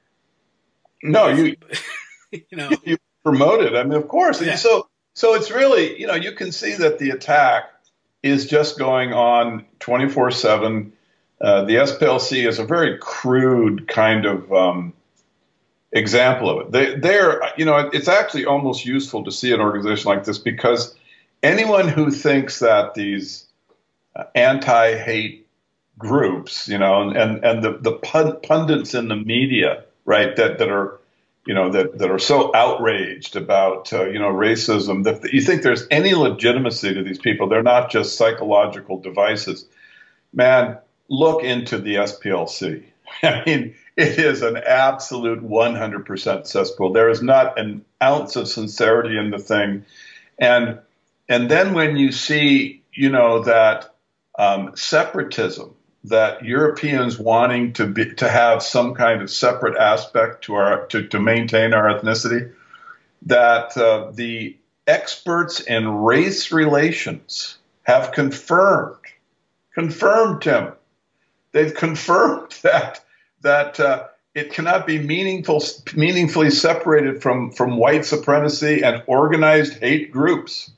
[SPEAKER 2] No, you
[SPEAKER 1] you know
[SPEAKER 2] you promote it. I mean, of course.
[SPEAKER 1] Yeah.
[SPEAKER 2] So so it's really, you know, you can see that the attack is just going on twenty-four seven. Uh, the S P L C is a very crude kind of um, example of it. They, they're, you know, it's actually almost useful to see an organization like this, because anyone who thinks that these uh, anti-hate groups, you know, and, and, and the, the pundits in the media, right, that, that are, you know, that, that are so outraged about, uh, you know, racism, that you think there's any legitimacy to these people. They're not just psychological devices. Man, look into the S P L C. I mean, it is an absolute one hundred percent cesspool. There is not an ounce of sincerity in the thing. And and then when you see, you know, that um, separatism, that Europeans wanting to be to have some kind of separate aspect to our to, to maintain our ethnicity, that uh, the experts in race relations have confirmed, confirmed, Tim. They've confirmed that that uh, it cannot be meaningful, meaningfully separated from, from white supremacy and organized hate groups.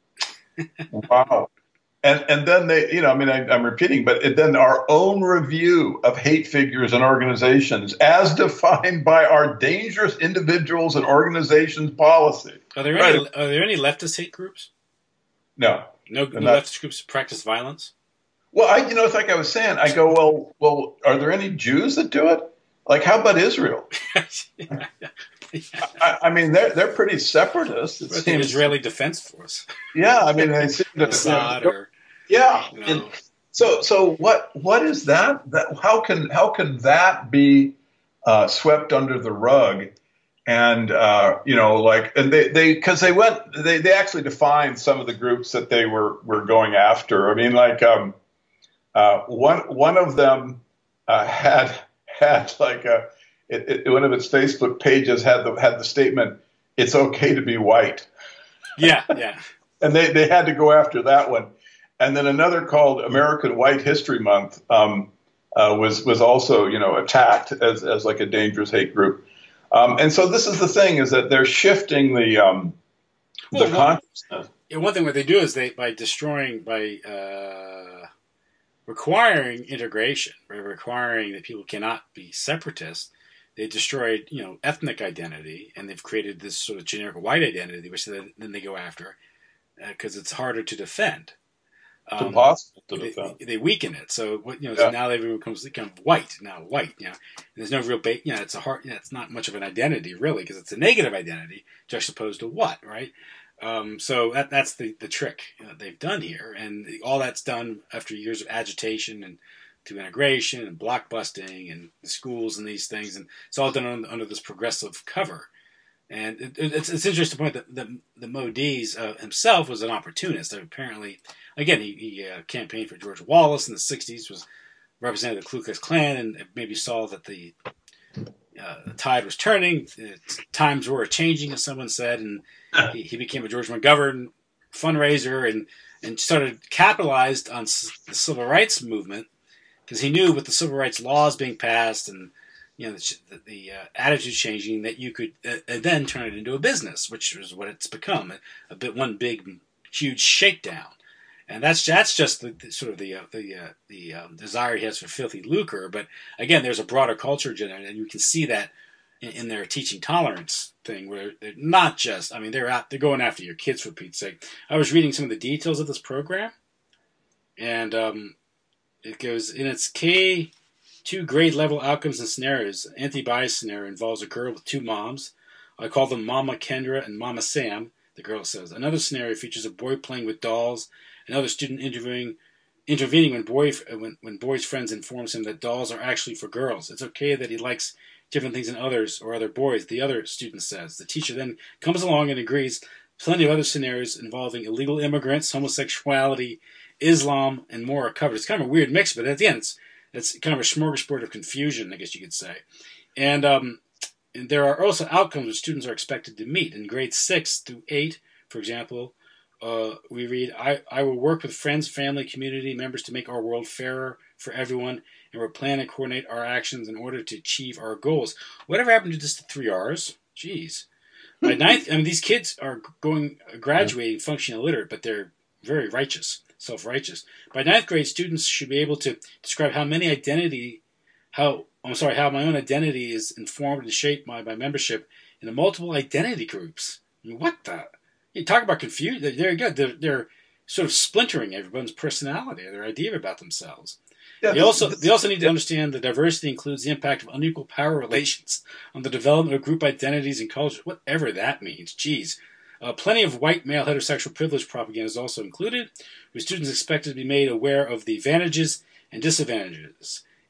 [SPEAKER 2] Wow. And and then they, you know, I mean, I, I'm repeating, but it, then our own review of hate figures and organizations, as defined by our dangerous individuals and organizations policy.
[SPEAKER 1] Are there
[SPEAKER 2] right.
[SPEAKER 1] any Are there any leftist hate groups?
[SPEAKER 2] No,
[SPEAKER 1] no, no leftist groups that practice violence.
[SPEAKER 2] Well, I, you know, it's like I was saying. I go, well, well, are there any Jews that do it? Like, how about Israel? yeah. I, I mean, they're they're pretty separatist. It
[SPEAKER 1] seems. The Israeli Defense Force.
[SPEAKER 2] Yeah, I mean, they seem to.
[SPEAKER 1] Assad or,
[SPEAKER 2] yeah.
[SPEAKER 1] You know.
[SPEAKER 2] And so, so what? What is that? That how can how can that be uh, swept under the rug? And uh, you know, like, and they they because they went they they actually defined some of the groups that they were were going after. I mean, like, um, uh, one one of them uh, had had like a. It, it, one of its Facebook pages had the had the statement, "It's okay to be white."
[SPEAKER 1] Yeah, yeah.
[SPEAKER 2] And they, they had to go after that one. And then another called American White History Month um, uh, was was also, you know, attacked as as like a dangerous hate group. Um, and so this is the thing, is that they're shifting the um,
[SPEAKER 1] well,
[SPEAKER 2] the consciousness.
[SPEAKER 1] Yeah, one thing what they do is they by destroying by uh, requiring integration, by requiring that people cannot be separatists. They destroyed, you know, ethnic identity, and they've created this sort of generic white identity, which then, then they go after because uh, it's harder to defend.
[SPEAKER 2] It's um, impossible to
[SPEAKER 1] they,
[SPEAKER 2] defend.
[SPEAKER 1] They weaken it, so you know.
[SPEAKER 2] Yeah.
[SPEAKER 1] So now everyone becomes kind of white. Now white, you know, and there's no real, ba- you know, it's a hard, you know, it's not much of an identity really, because it's a negative identity juxtaposed to what, right? Um, so that that's the the trick you know, they've done here, and all that's done after years of agitation and. To integration and blockbusting and the schools and these things, and it's all done under, under this progressive cover. And it, it's, it's interesting to point that the, the Modi's uh, himself was an opportunist. Apparently, again, he, he uh, campaigned for George Wallace in the sixties, was represented the Ku Klux Klan, and maybe saw that the, uh, the tide was turning, times were changing, as someone said, and he, he became a George McGovern fundraiser and and started capitalized on the civil rights movement. Because he knew with the civil rights laws being passed and you know the, the uh, attitude changing that you could uh, then turn it into a business, which is what it's become a, a bit one big huge shakedown, and that's that's just the, the sort of the uh, the uh, the um, desire he has for filthy lucre. But again, there's a broader culture agenda, and you can see that in, in their teaching tolerance thing, where they're not just I mean they're out they're going after your kids for Pete's sake. I was reading some of the details of this program, and. Um, It goes in its K two grade level outcomes and scenarios. Anti-bias scenario involves a girl with two moms. I call them Mama Kendra and Mama Sam, the girl says. Another scenario features a boy playing with dolls, another student interviewing, intervening when, boy, when, when boy's friends informs him that dolls are actually for girls. It's okay that he likes different things than others or other boys, the other student says. The teacher then comes along and agrees. Plenty of other scenarios involving illegal immigrants, homosexuality, Islam, and more are covered. It's kind of a weird mix, but at the end, it's, it's kind of a smorgasbord of confusion, I guess you could say. And, um, and there are also outcomes which students are expected to meet. In grades six through eight, for example, uh, we read, I, I will work with friends, family, community members to make our world fairer for everyone, and we'll plan and coordinate our actions in order to achieve our goals. Whatever happened to just the three R's? Jeez. By ninth, I mean, these kids are going, graduating, functionally illiterate, but they're very righteous. Self-righteous. By ninth grade, students should be able to describe how many identity, how I'm sorry, how my own identity is informed and shaped by my membership in the multiple identity groups. I mean, what the? You talk about confusion. They're good. They're, they're sort of splintering everyone's personality, their idea about themselves. Yeah, they this, also this, they also need to understand that diversity includes the impact of unequal power relations on the development of group identities and cultures, whatever that means. Jeez. Uh, plenty of white male heterosexual privilege propaganda is also included, with students expected to be made aware of the advantages and disadvantages.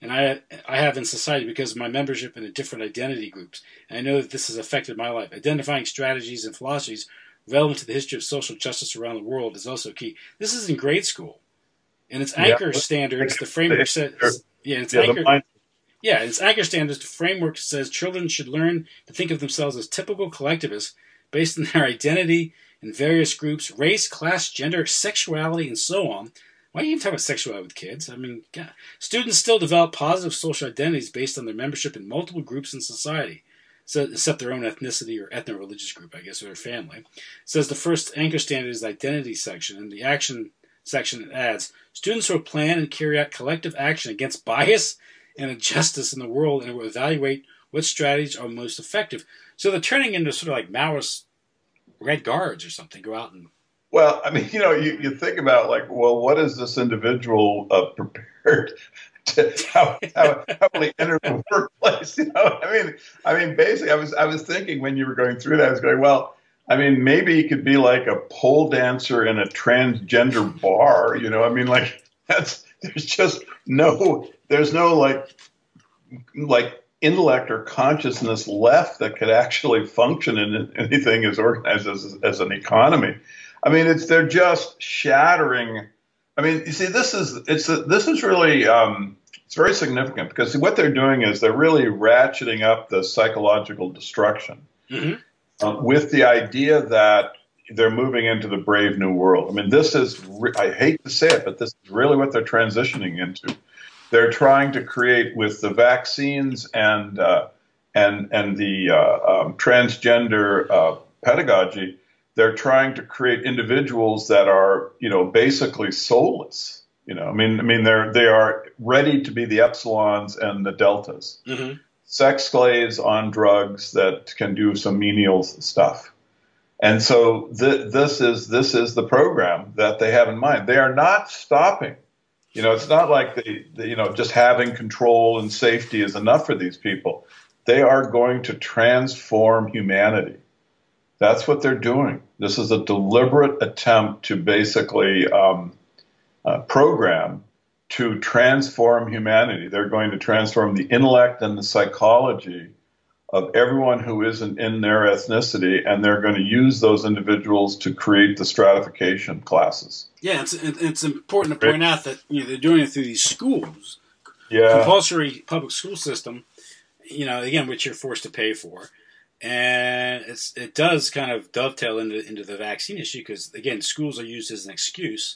[SPEAKER 1] and I I have in society because of my membership in the different identity groups. And I know that this has affected my life. Identifying strategies and philosophies relevant to the history of social justice around the world is also key. This is in grade school. And its
[SPEAKER 2] Yeah.
[SPEAKER 1] anchor standards, the framework says, yeah, it's
[SPEAKER 2] Yeah, the
[SPEAKER 1] anchor,
[SPEAKER 2] mind-
[SPEAKER 1] yeah, its anchor standards, the framework says children should learn to think of themselves as typical collectivists based on their identity in various groups, race, class, gender, sexuality, and so on. Why are you even talking about sexuality with kids? I mean, God. Students still develop positive social identities based on their membership in multiple groups in society, so, except their own ethnicity or ethno-religious group, I guess, or their family. It says the first anchor standard is the identity section, and the action section it adds, students will plan and carry out collective action against bias and injustice in the world and will evaluate what strategies are most effective. So they're turning into sort of like Maoist Red Guards or something, go out and...
[SPEAKER 2] Well, I mean, you know, you, you think about like, well, what is this individual uh, prepared to how, how, how will he enter the workplace? You know, I mean, I mean, basically, I was I was thinking when you were going through that, I was going, well, I mean, maybe he could be like a pole dancer in a transgender bar. You know, I mean, like that's there's just no there's no like like intellect or consciousness left that could actually function in anything as organized as as an economy. I mean, it's they're just shattering. I mean, you see, this is it's a, this is really um, it's very significant because what they're doing is they're really ratcheting up the psychological destruction
[SPEAKER 1] Mm-hmm.
[SPEAKER 2] uh, with the idea that they're moving into the brave new world. I mean, this is re- I hate to say it, but this is really what they're transitioning into. They're trying to create with the vaccines and uh, and and the uh, um, transgender uh, pedagogy. They're trying to create individuals that are, you know, basically soulless. You know, I mean, I mean, they're they are ready to be the epsilons and the deltas,
[SPEAKER 1] Mm-hmm.
[SPEAKER 2] sex slaves on drugs that can do some menial stuff. And so th- this is this is the program that they have in mind. They are not stopping. You know, it's not like they, they you know, just having control and safety is enough for these people. They are going to transform humanity. That's what they're doing. This is a deliberate attempt to basically um, uh, program to transform humanity. They're going to transform the intellect and the psychology of everyone who isn't in their ethnicity, and they're going to use those individuals to create the stratification classes.
[SPEAKER 1] Yeah, it's it's important to point out that you know they're doing it through these schools,
[SPEAKER 2] Yeah.
[SPEAKER 1] compulsory public school system. You know, again, which you're forced to pay for. And it's it does kind of dovetail into into the vaccine issue because again, schools are used as an excuse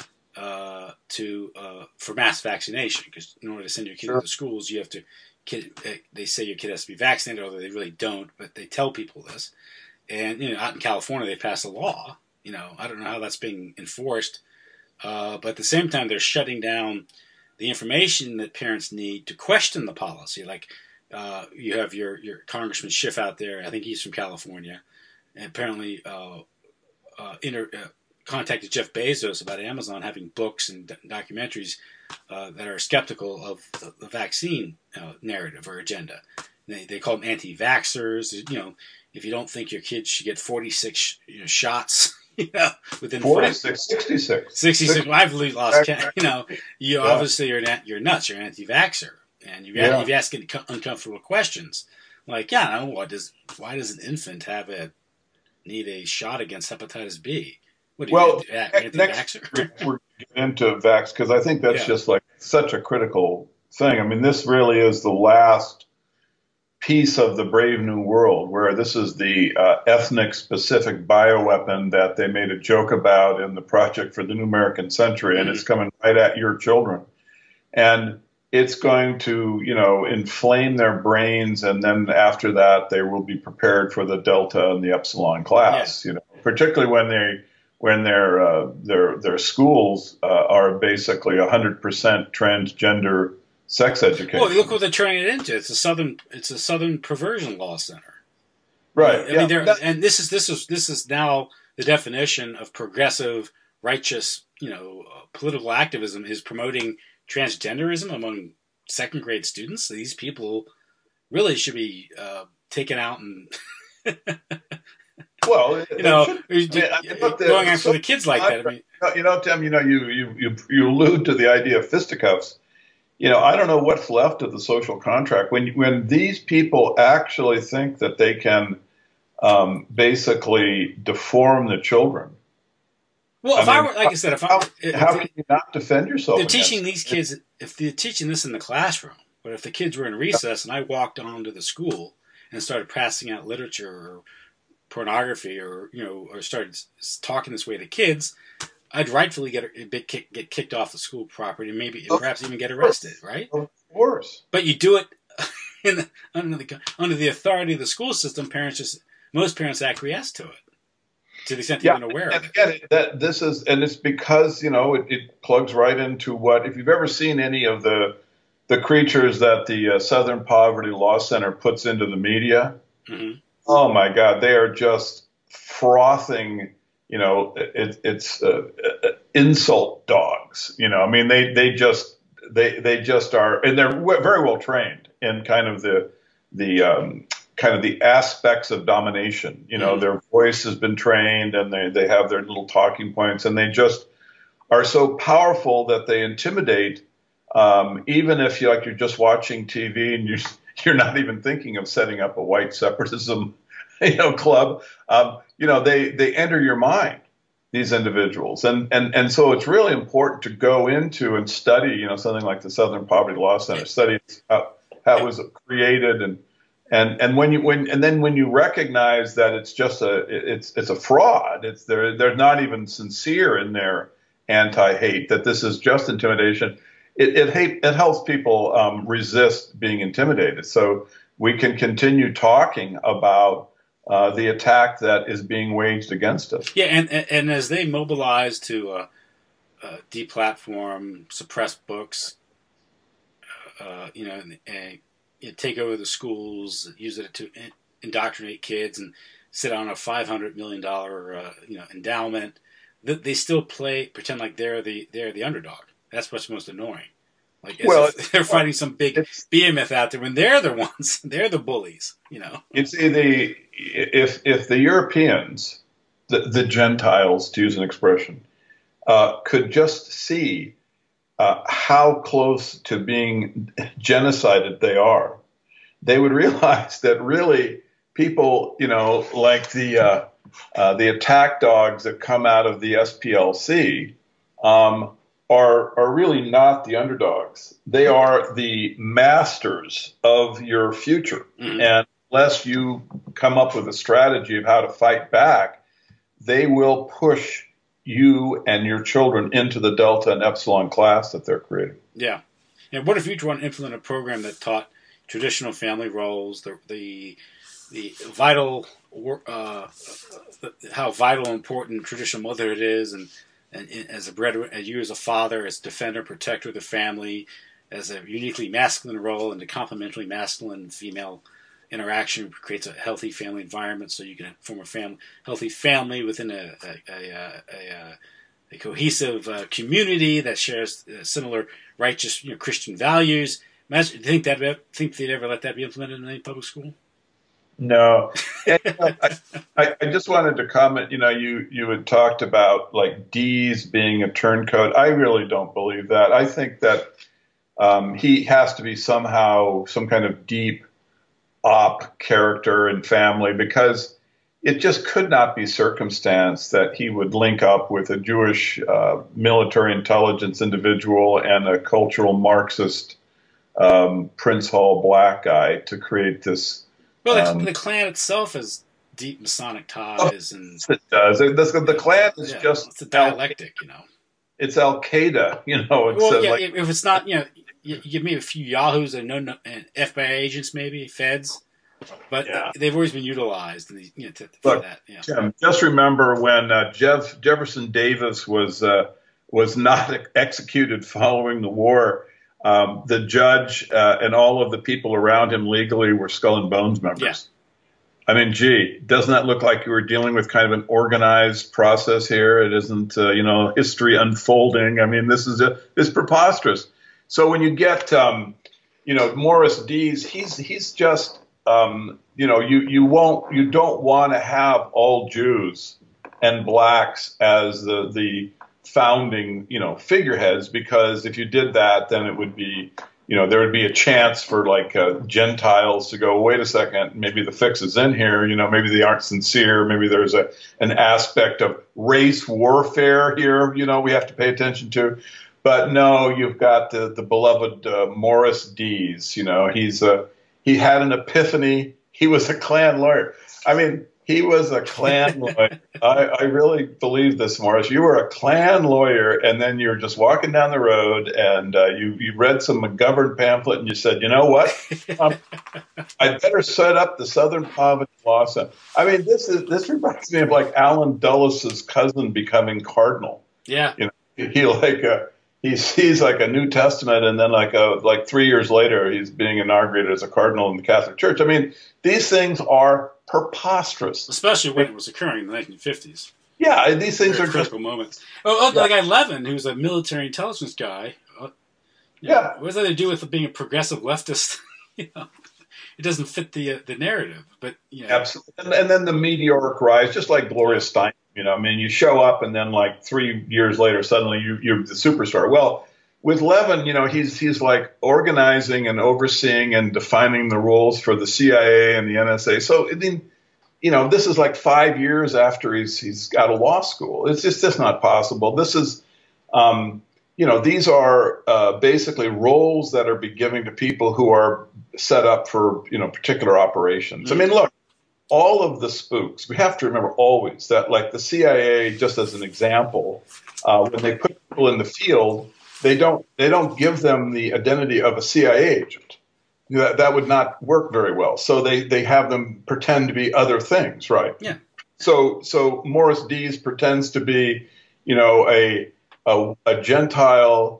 [SPEAKER 1] uh, to uh, for mass vaccination. Because in order to send your kid
[SPEAKER 2] Sure.
[SPEAKER 1] to the schools, you have to kid. They say your kid has to be vaccinated, although they really don't. But they tell people this. And you know, out in California, they passed a law. You know, I don't know how that's being enforced, uh, but at the same time, they're shutting down the information that parents need to question the policy, like. Uh, you have your, your Congressman Schiff out there. I think he's from California. And apparently uh, uh, inter, uh, contacted Jeff Bezos about Amazon having books and d- documentaries uh, that are skeptical of the, the vaccine uh, narrative or agenda. They, they call them anti-vaxxers. You know, if you don't think your kids should get forty-six you know, shots, you know, within
[SPEAKER 2] forty-six, sixty-six.
[SPEAKER 1] sixty-six. Well, I've lost count. You know, you
[SPEAKER 2] Yeah.
[SPEAKER 1] obviously you're not, you're nuts. You're an anti-vaxxer. And you've,
[SPEAKER 2] Yeah.
[SPEAKER 1] you've asked uncomfortable questions, like, yeah, what does why does an infant have a need a shot against hepatitis B? What do you
[SPEAKER 2] Well,
[SPEAKER 1] anti-
[SPEAKER 2] next
[SPEAKER 1] anti-vaxxer?
[SPEAKER 2] we're getting into vax because I think that's
[SPEAKER 1] Yeah.
[SPEAKER 2] just like such a critical thing. I mean, this really is the last piece of the Brave New World, where this is the uh, ethnic-specific bioweapon that they made a joke about in the Project for the New American Century, and
[SPEAKER 1] Mhm.
[SPEAKER 2] it's coming right at your children. And it's going to, you know, inflame their brains, and then after that, they will be prepared for the Delta and the Epsilon class. You know, particularly when they when their uh, their their schools uh, are basically one hundred percent transgender sex education.
[SPEAKER 1] Well, look what they're turning it into. It's a southern it's a Southern Perversion Law Center.
[SPEAKER 2] Right.
[SPEAKER 1] I
[SPEAKER 2] yeah.
[SPEAKER 1] mean, they're,
[SPEAKER 2] That-
[SPEAKER 1] and this is this is this is now the definition of progressive, righteous, you know, uh, political activism is promoting transgenderism among second grade students. These people really should be uh, taken out and
[SPEAKER 2] well,
[SPEAKER 1] you know
[SPEAKER 2] should, I mean, I mean, look,
[SPEAKER 1] going
[SPEAKER 2] the-
[SPEAKER 1] after the kids like that. I mean,
[SPEAKER 2] you know, Tim, you know, you, you you you allude to the idea of fisticuffs. you know, I don't know what's left of the social contract when when these people actually think that they can um, basically deform the children.
[SPEAKER 1] Well,
[SPEAKER 2] I
[SPEAKER 1] if I
[SPEAKER 2] mean,
[SPEAKER 1] were, like I said, if I
[SPEAKER 2] how,
[SPEAKER 1] if
[SPEAKER 2] how
[SPEAKER 1] the,
[SPEAKER 2] can you not defend yourself
[SPEAKER 1] they're teaching
[SPEAKER 2] against
[SPEAKER 1] these
[SPEAKER 2] it?
[SPEAKER 1] kids, if they're teaching this in the classroom, but if the kids were in recess and I walked onto the school and started passing out literature or pornography or you know or started talking this way to kids, I'd rightfully get a big kick, get kicked off the school property and maybe
[SPEAKER 2] Of
[SPEAKER 1] perhaps even get
[SPEAKER 2] course,
[SPEAKER 1] arrested, right?
[SPEAKER 2] of course.
[SPEAKER 1] But you do it in the, under the under the authority of the school system. Parents just most parents acquiesce to it to the extent they're
[SPEAKER 2] Yeah,
[SPEAKER 1] even aware
[SPEAKER 2] and
[SPEAKER 1] of it.
[SPEAKER 2] again, that this is, and it's because you know it, it plugs right into what if you've ever seen any of the the creatures that the uh, Southern Poverty Law Center puts into the media.
[SPEAKER 1] Mm-hmm.
[SPEAKER 2] Oh my God, they are just frothing. You know, it, it's uh, uh, insult dogs. You know, I mean, they they just they they just are, and they're w- very well trained in kind of the the um, kind of the aspects of domination. You know,
[SPEAKER 1] Mm-hmm.
[SPEAKER 2] their voice has been trained, and they they have their little talking points, and they just are so powerful that they intimidate. Um, even if you like you're just watching T V and you you're not even thinking of setting up a white separatism, you know, club. Um, you know, they they enter your mind, these individuals, and and and so it's really important to go into and study, you know, something like the Southern Poverty Law
[SPEAKER 1] Yeah.
[SPEAKER 2] Center, study how, how it was created, and and and when you when and then when you recognize that it's just a it's it's a fraud, it's they're they're not even sincere in their anti-hate, that this is just intimidation. It it, hate, it helps people um, resist being intimidated. So we can continue talking about uh, the attack that is being waged against us.
[SPEAKER 1] Yeah, and, and and as they mobilize to uh, uh, deplatform, suppress books, uh, you know, and, and you know, take over the schools, use it to indoctrinate kids, and sit on a five hundred million dollar uh, you know endowment, they still play pretend like they're the they're the underdog. That's what's most annoying. Like as
[SPEAKER 2] Well,
[SPEAKER 1] if they're fighting some big
[SPEAKER 2] it's
[SPEAKER 1] behemoth out there when they're the ones, they're the bullies. You know.
[SPEAKER 2] it's the if if the Europeans, the, the Gentiles, to use an expression, uh, could just see uh, how close to being genocided they are, they would realize that really people, you know, like the uh, uh, the attack dogs that come out of the S P L C, um, are are really not the underdogs. They are the masters of your future,
[SPEAKER 1] Mm-hmm.
[SPEAKER 2] and unless you come up with a strategy of how to fight back, they will push you and your children into the Delta and Epsilon class that they're creating.
[SPEAKER 1] Yeah. And what if you want to implement a program that taught traditional family roles, the the the vital uh, how vital and important traditional motherhood is, and, and as a breadwinner, as you as a father, as defender, protector of the family, as a uniquely masculine role, and the complementary masculine female interaction creates a healthy family environment, so you can form a family, healthy family within a a, a, a, a, a cohesive uh, community that shares uh, similar righteous, you know, Christian values. Imagine, do you think that think they'd ever let that be implemented in any public school?
[SPEAKER 2] No. And, you know, I, I just wanted to comment, you know, you, you had talked about like Dees being a turncoat. I really don't believe that. I think that um, he has to be somehow some kind of deep op character and family, because it just could not be circumstance that he would link up with a Jewish uh, military intelligence individual and a cultural Marxist um, Prince Hall black guy to create this.
[SPEAKER 1] Well, the,
[SPEAKER 2] Um,
[SPEAKER 1] the Klan itself has deep Masonic ties, and
[SPEAKER 2] it does. It, this, the Klan is
[SPEAKER 1] yeah,
[SPEAKER 2] just
[SPEAKER 1] it's a
[SPEAKER 2] Al,
[SPEAKER 1] dialectic, you know.
[SPEAKER 2] it's Al Qaeda, you know. It's
[SPEAKER 1] Well,
[SPEAKER 2] uh,
[SPEAKER 1] yeah,
[SPEAKER 2] like
[SPEAKER 1] if it's not, you know, you, you give me a few yahoos and no, no and F B I agents, maybe feds, but
[SPEAKER 2] yeah.
[SPEAKER 1] they've always been utilized, in the, you know, to, for
[SPEAKER 2] Look,
[SPEAKER 1] that. Yeah.
[SPEAKER 2] Jim, just remember when uh, Jeff Jefferson Davis was uh, was not executed following the war. Um, the judge uh, and all of the people around him legally were Skull and Bones members.
[SPEAKER 1] Yeah.
[SPEAKER 2] I mean, gee, doesn't that look like you were dealing with kind of an organized process here? It isn't, uh, you know, history unfolding. I mean, this is a, this is preposterous. So when you get, um, you know, Morris Dees, he's he's just, um, you know, you you won't you don't want to have all Jews and blacks as the the founding, you know, figureheads, because if you did that, then it would be, you know, there would be a chance for like uh, Gentiles to go, wait a second, maybe the fix is in here, you know, maybe they aren't sincere, maybe there's a an aspect of race warfare here, you know, we have to pay attention to. But no, you've got the, the beloved uh, Morris Dees, you know, he's a, he had an epiphany. He was a Klan lawyer. I mean, he was a Klan lawyer. I, I really believe this, Morris. You were a Klan lawyer, and then you're just walking down the road, and uh, you, you read some McGovern pamphlet, and you said, you know what? Um, I'd better set up the Southern Poverty Law Center. I mean, this is this reminds me of like Alan Dulles' cousin becoming cardinal.
[SPEAKER 1] Yeah.
[SPEAKER 2] You know, he like a, he sees like a New Testament, and then like a like three years later, he's being inaugurated as a cardinal in the Catholic Church. I mean, these things are preposterous,
[SPEAKER 1] especially when it was occurring in the nineteen fifties.
[SPEAKER 2] Yeah, these things
[SPEAKER 1] Very
[SPEAKER 2] are
[SPEAKER 1] critical
[SPEAKER 2] just
[SPEAKER 1] moments. Oh, oh
[SPEAKER 2] yeah.
[SPEAKER 1] like guy Levin, who's a military intelligence guy. Uh, you know,
[SPEAKER 2] yeah,
[SPEAKER 1] what does that have to do with being a progressive leftist? You know, it doesn't fit the uh, the narrative. But you know.
[SPEAKER 2] Absolutely, and, and then the meteoric rise, just like Gloria Steinem. You know, I mean, you show up, and then like three years later, suddenly you, you're the superstar. Well, with Levin, you know, he's he's like organizing and overseeing and defining the rules for the C I A and the N S A. So, I mean, you know, this is like five years after he's he's out of law school. It's just just not possible. This is, um, you know, these are uh, basically roles that are be given to people who are set up for, you know, particular operations. Mm-hmm. I mean, look, all of the spooks, we have to remember always that, like the C I A, just as an example, uh, when they put people in the field, they don't they don't give them the identity of a C I A agent. That, that would not work very well. So they, they have them pretend to be other things, right?
[SPEAKER 1] Yeah.
[SPEAKER 2] So so Morris Dees pretends to be, you know, a a, a Gentile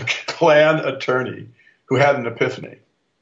[SPEAKER 2] Klan attorney who had an epiphany,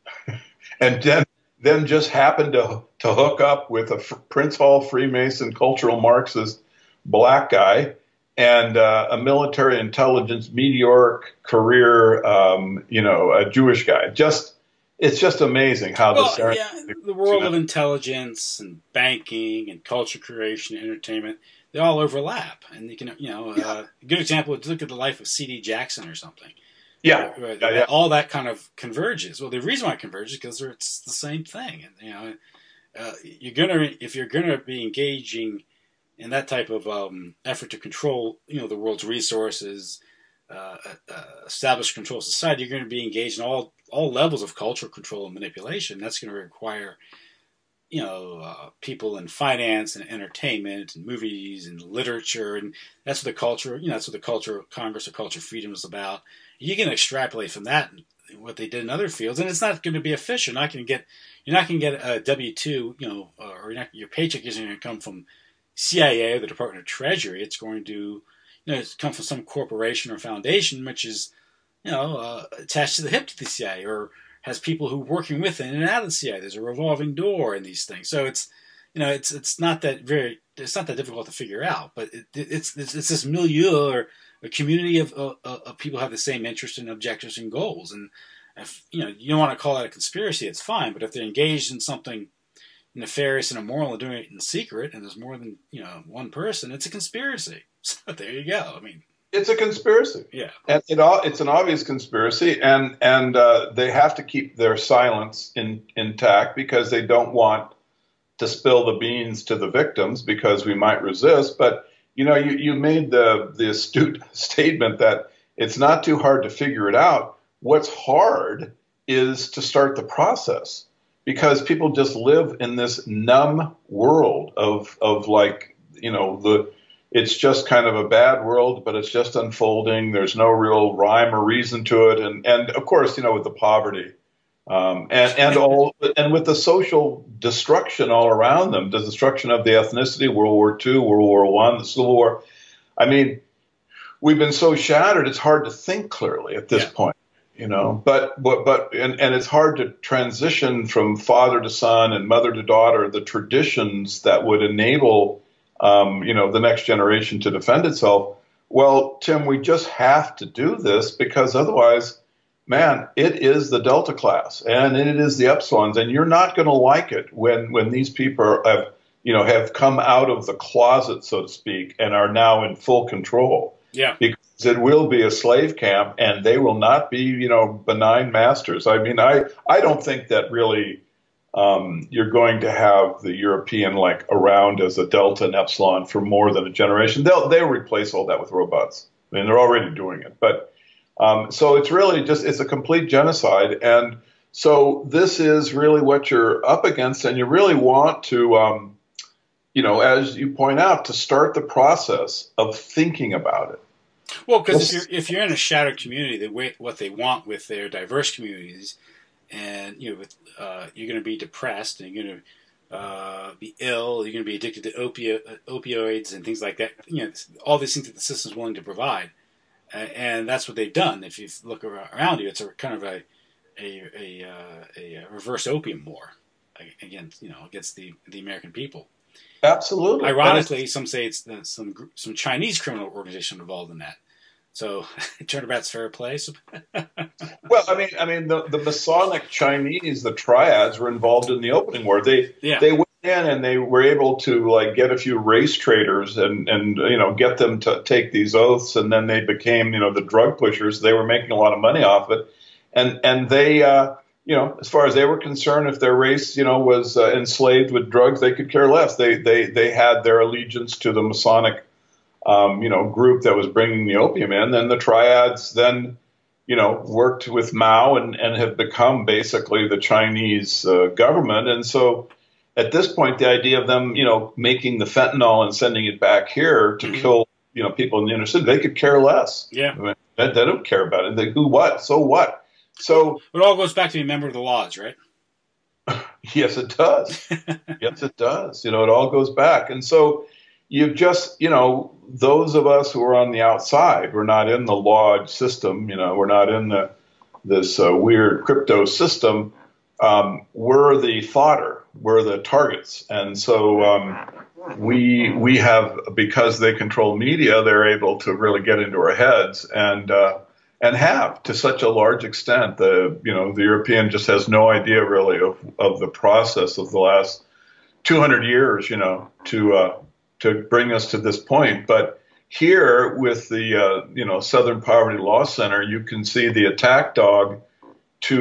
[SPEAKER 2] and then then just happened to to hook up with a Prince Hall Freemason cultural Marxist black guy and uh, a military intelligence meteoric career, um, you know, a Jewish guy. Just it's just amazing how
[SPEAKER 1] well,
[SPEAKER 2] this.
[SPEAKER 1] Yeah, the world of intelligence and banking and culture creation, and entertainment, they all overlap, and you can, you know, yeah. uh, a good example is look at the life of C D Jackson or something.
[SPEAKER 2] Yeah.
[SPEAKER 1] Right,
[SPEAKER 2] yeah, yeah.
[SPEAKER 1] All that kind of converges. Well, the reason why it converges is because it's the same thing. And, you know, uh, you're gonna if you're gonna be engaging in that type of um, effort to control, you know, the world's resources, uh, uh, establish control society, you're going to be engaged in all all levels of cultural control and manipulation. That's going to require, you know, uh, people in finance and entertainment and movies and literature, and that's what the culture, you know, that's what the culture Congress of Culture Freedom is about. You can extrapolate from that what they did in other fields, and it's not going to be efficient. You're not going to get, you're not going to get a W two, you know, or not, your paycheck isn't going to come from C I A or the Department of Treasury. It's going to, you know, come from some corporation or foundation which is, you know, uh, attached to the hip to the C I A or has people who are working with it in and out of the C I A. There's a revolving door in these things, so it's, you know, it's it's not that very, it's not that difficult to figure out. But it, it's, it's it's this milieu or a community of, of of people who have the same interests and objectives and goals. And if you know you don't want to call that a conspiracy, it's fine. But if they're engaged in something nefarious and immoral and doing it in secret, and there's more than, you know, one person, it's a conspiracy. So there you go. I mean,
[SPEAKER 2] it's a conspiracy.
[SPEAKER 1] Yeah,
[SPEAKER 2] and it all it's an obvious conspiracy, and and uh, they have to keep their silence in, intact because they don't want to spill the beans to the victims because we might resist. But you know, you, you made the the astute statement that it's not too hard to figure it out. What's hard is to start the process, because people just live in this numb world of of like, you know, the it's just kind of a bad world, but it's just unfolding. There's no real rhyme or reason to it, and and of course, you know, with the poverty, um, and and all, and with the social destruction all around them, the destruction of the ethnicity, World War Two, World War One, the Civil War. I mean, we've been so shattered; it's hard to think clearly at this yeah. point. You know, but but but and, and it's hard to transition from father to son and mother to daughter, the traditions that would enable, um, you know, the next generation to defend itself. Well, Tim, we just have to do this because otherwise, man, it is the Delta class and it is the Epsilons, and you're not going to like it when when these people have, you know, have come out of the closet, so to speak, and are now in full control.
[SPEAKER 1] Yeah.
[SPEAKER 2] Because it will be a slave camp, and they will not be, you know, benign masters. I mean, I, I don't think that really um, you're going to have the European like around as a delta and epsilon for more than a generation. They'll they'll replace all that with robots. I mean, they're already doing it. But um, so it's really just it's a complete genocide, and so this is really what you're up against, and you really want to, um, you know, as you point out, to start the process of thinking about it.
[SPEAKER 1] Well, because if you're if you're in a shattered community, the way, what they want with their diverse communities, and you know, with, uh, you're going to be depressed, and you're going to uh, be ill, you're going to be addicted to opio- opioids and things like that. You know, all these things that the system's willing to provide, uh, and that's what they've done. If you look around you, it's a kind of a a a, uh, a reverse opium war against you know against the the American people.
[SPEAKER 2] Absolutely.
[SPEAKER 1] Ironically, some say it's uh, some some Chinese criminal organization involved in that. So, turnabout's fair play.
[SPEAKER 2] Well, I mean, I mean, the, the Masonic Chinese, the triads, were involved in the opening war. They
[SPEAKER 1] yeah.
[SPEAKER 2] they went in and they were able to like get a few race traders and and you know get them to take these oaths, and then they became you know the drug pushers. They were making a lot of money off it, and and they. Uh, You know, as far as they were concerned, if their race, you know, was uh, enslaved with drugs, they could care less. They they they had their allegiance to the Masonic, um, you know, group that was bringing the opium in. Then the triads then, you know, worked with Mao and, and have become basically the Chinese uh, government. And so, at this point, the idea of them, you know, making the fentanyl and sending it back here to mm-hmm. kill, you know, people in the inner city, they could care less.
[SPEAKER 1] Yeah,
[SPEAKER 2] I mean, they, they don't care about it. They, who, what, so what? So
[SPEAKER 1] it all goes back to being a member of the lodge, right?
[SPEAKER 2] Yes, it does. Yes, it does. You know, it all goes back. And so you've just, you know, those of us who are on the outside, we're not in the lodge system, you know, we're not in the this uh, weird crypto system. Um, we're the fodder, we're the targets. And so um, we we have, because they control media, they're able to really get into our heads and uh And have to such a large extent. The you know the European just has no idea really of, of the process of the last two hundred years, you know, to uh, to bring us to this point. But here with the uh, you know Southern Poverty Law Center, you can see the attack dog to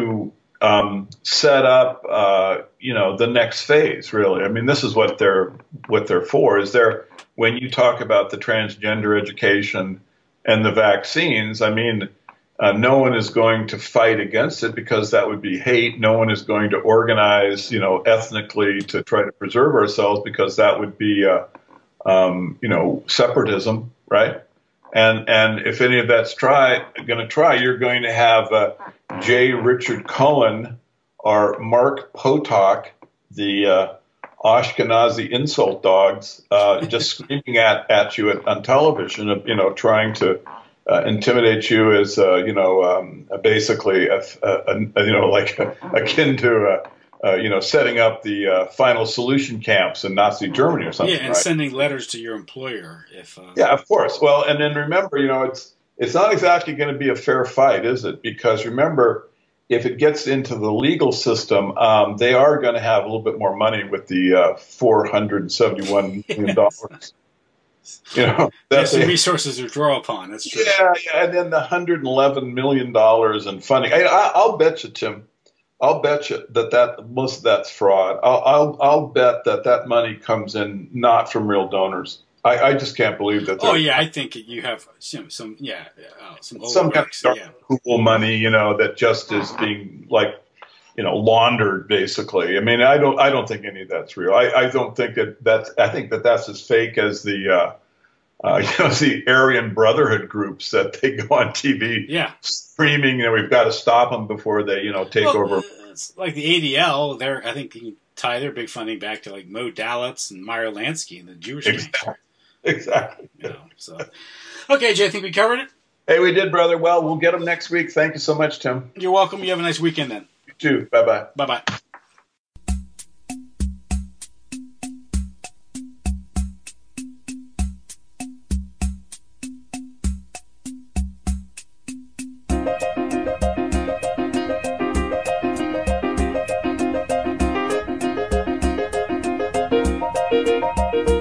[SPEAKER 2] um, set up uh, you know the next phase. Really, I mean, this is what they're what they're for. Is there when you talk about the transgender education and the vaccines? I mean. Uh, no one is going to fight against it because that would be hate. No one is going to organize, you know, ethnically to try to preserve ourselves because that would be, uh, um, you know, separatism, right? And and if any of that's try going to try, you're going to have uh, J. Richard Cohen or Mark Potok, the uh, Ashkenazi insult dogs, uh, just screaming at at you at, on television, you know, trying to. Uh, intimidate you as, uh, you know, um, basically, a, a, a, you know, like a, akin to, uh, uh, you know, setting up the uh, final solution camps in Nazi Germany or something.
[SPEAKER 1] Yeah, and
[SPEAKER 2] right?
[SPEAKER 1] sending letters to your employer. If uh...
[SPEAKER 2] Yeah, of course. Well, and then remember, you know, it's it's not exactly going to be a fair fight, is it? Because remember, if it gets into the legal system, um, they are going to have a little bit more money with the uh, four hundred seventy-one million dollars. You know,
[SPEAKER 1] there's some resources to draw upon. That's true.
[SPEAKER 2] Yeah, yeah, and then the one hundred eleven million dollars in funding. I, I, I'll bet you, Tim. I'll bet you that, that most of that's fraud. I'll, I'll I'll bet that that money comes in not from real donors. I, I just can't believe that.
[SPEAKER 1] Oh yeah, I think you have some, some yeah, uh, some
[SPEAKER 2] some kind of
[SPEAKER 1] yeah.
[SPEAKER 2] cool money, you know, that just is being like, you know, laundered basically. I mean, I don't, I don't think any of that's real. I, I don't think that that's, I think that that's as fake as the, uh, uh, you know, the Aryan Brotherhood groups that they go on T V,
[SPEAKER 1] yeah,
[SPEAKER 2] screaming that we've got to stop them before they, you know, take
[SPEAKER 1] well,
[SPEAKER 2] over.
[SPEAKER 1] It's like the A D L. They're, I think you can tie their big funding back to like Mo Dalitz and Meyer Lansky and the Jewish
[SPEAKER 2] exactly.
[SPEAKER 1] gang.
[SPEAKER 2] Exactly.
[SPEAKER 1] You know, so, okay, Jay, I think we covered it.
[SPEAKER 2] Hey, we did, brother. Well, we'll get them next week. Thank you so much, Tim.
[SPEAKER 1] You're welcome. You have a nice weekend then.
[SPEAKER 2] You too. Bye-bye.
[SPEAKER 1] Bye-bye.
[SPEAKER 3] Thank you.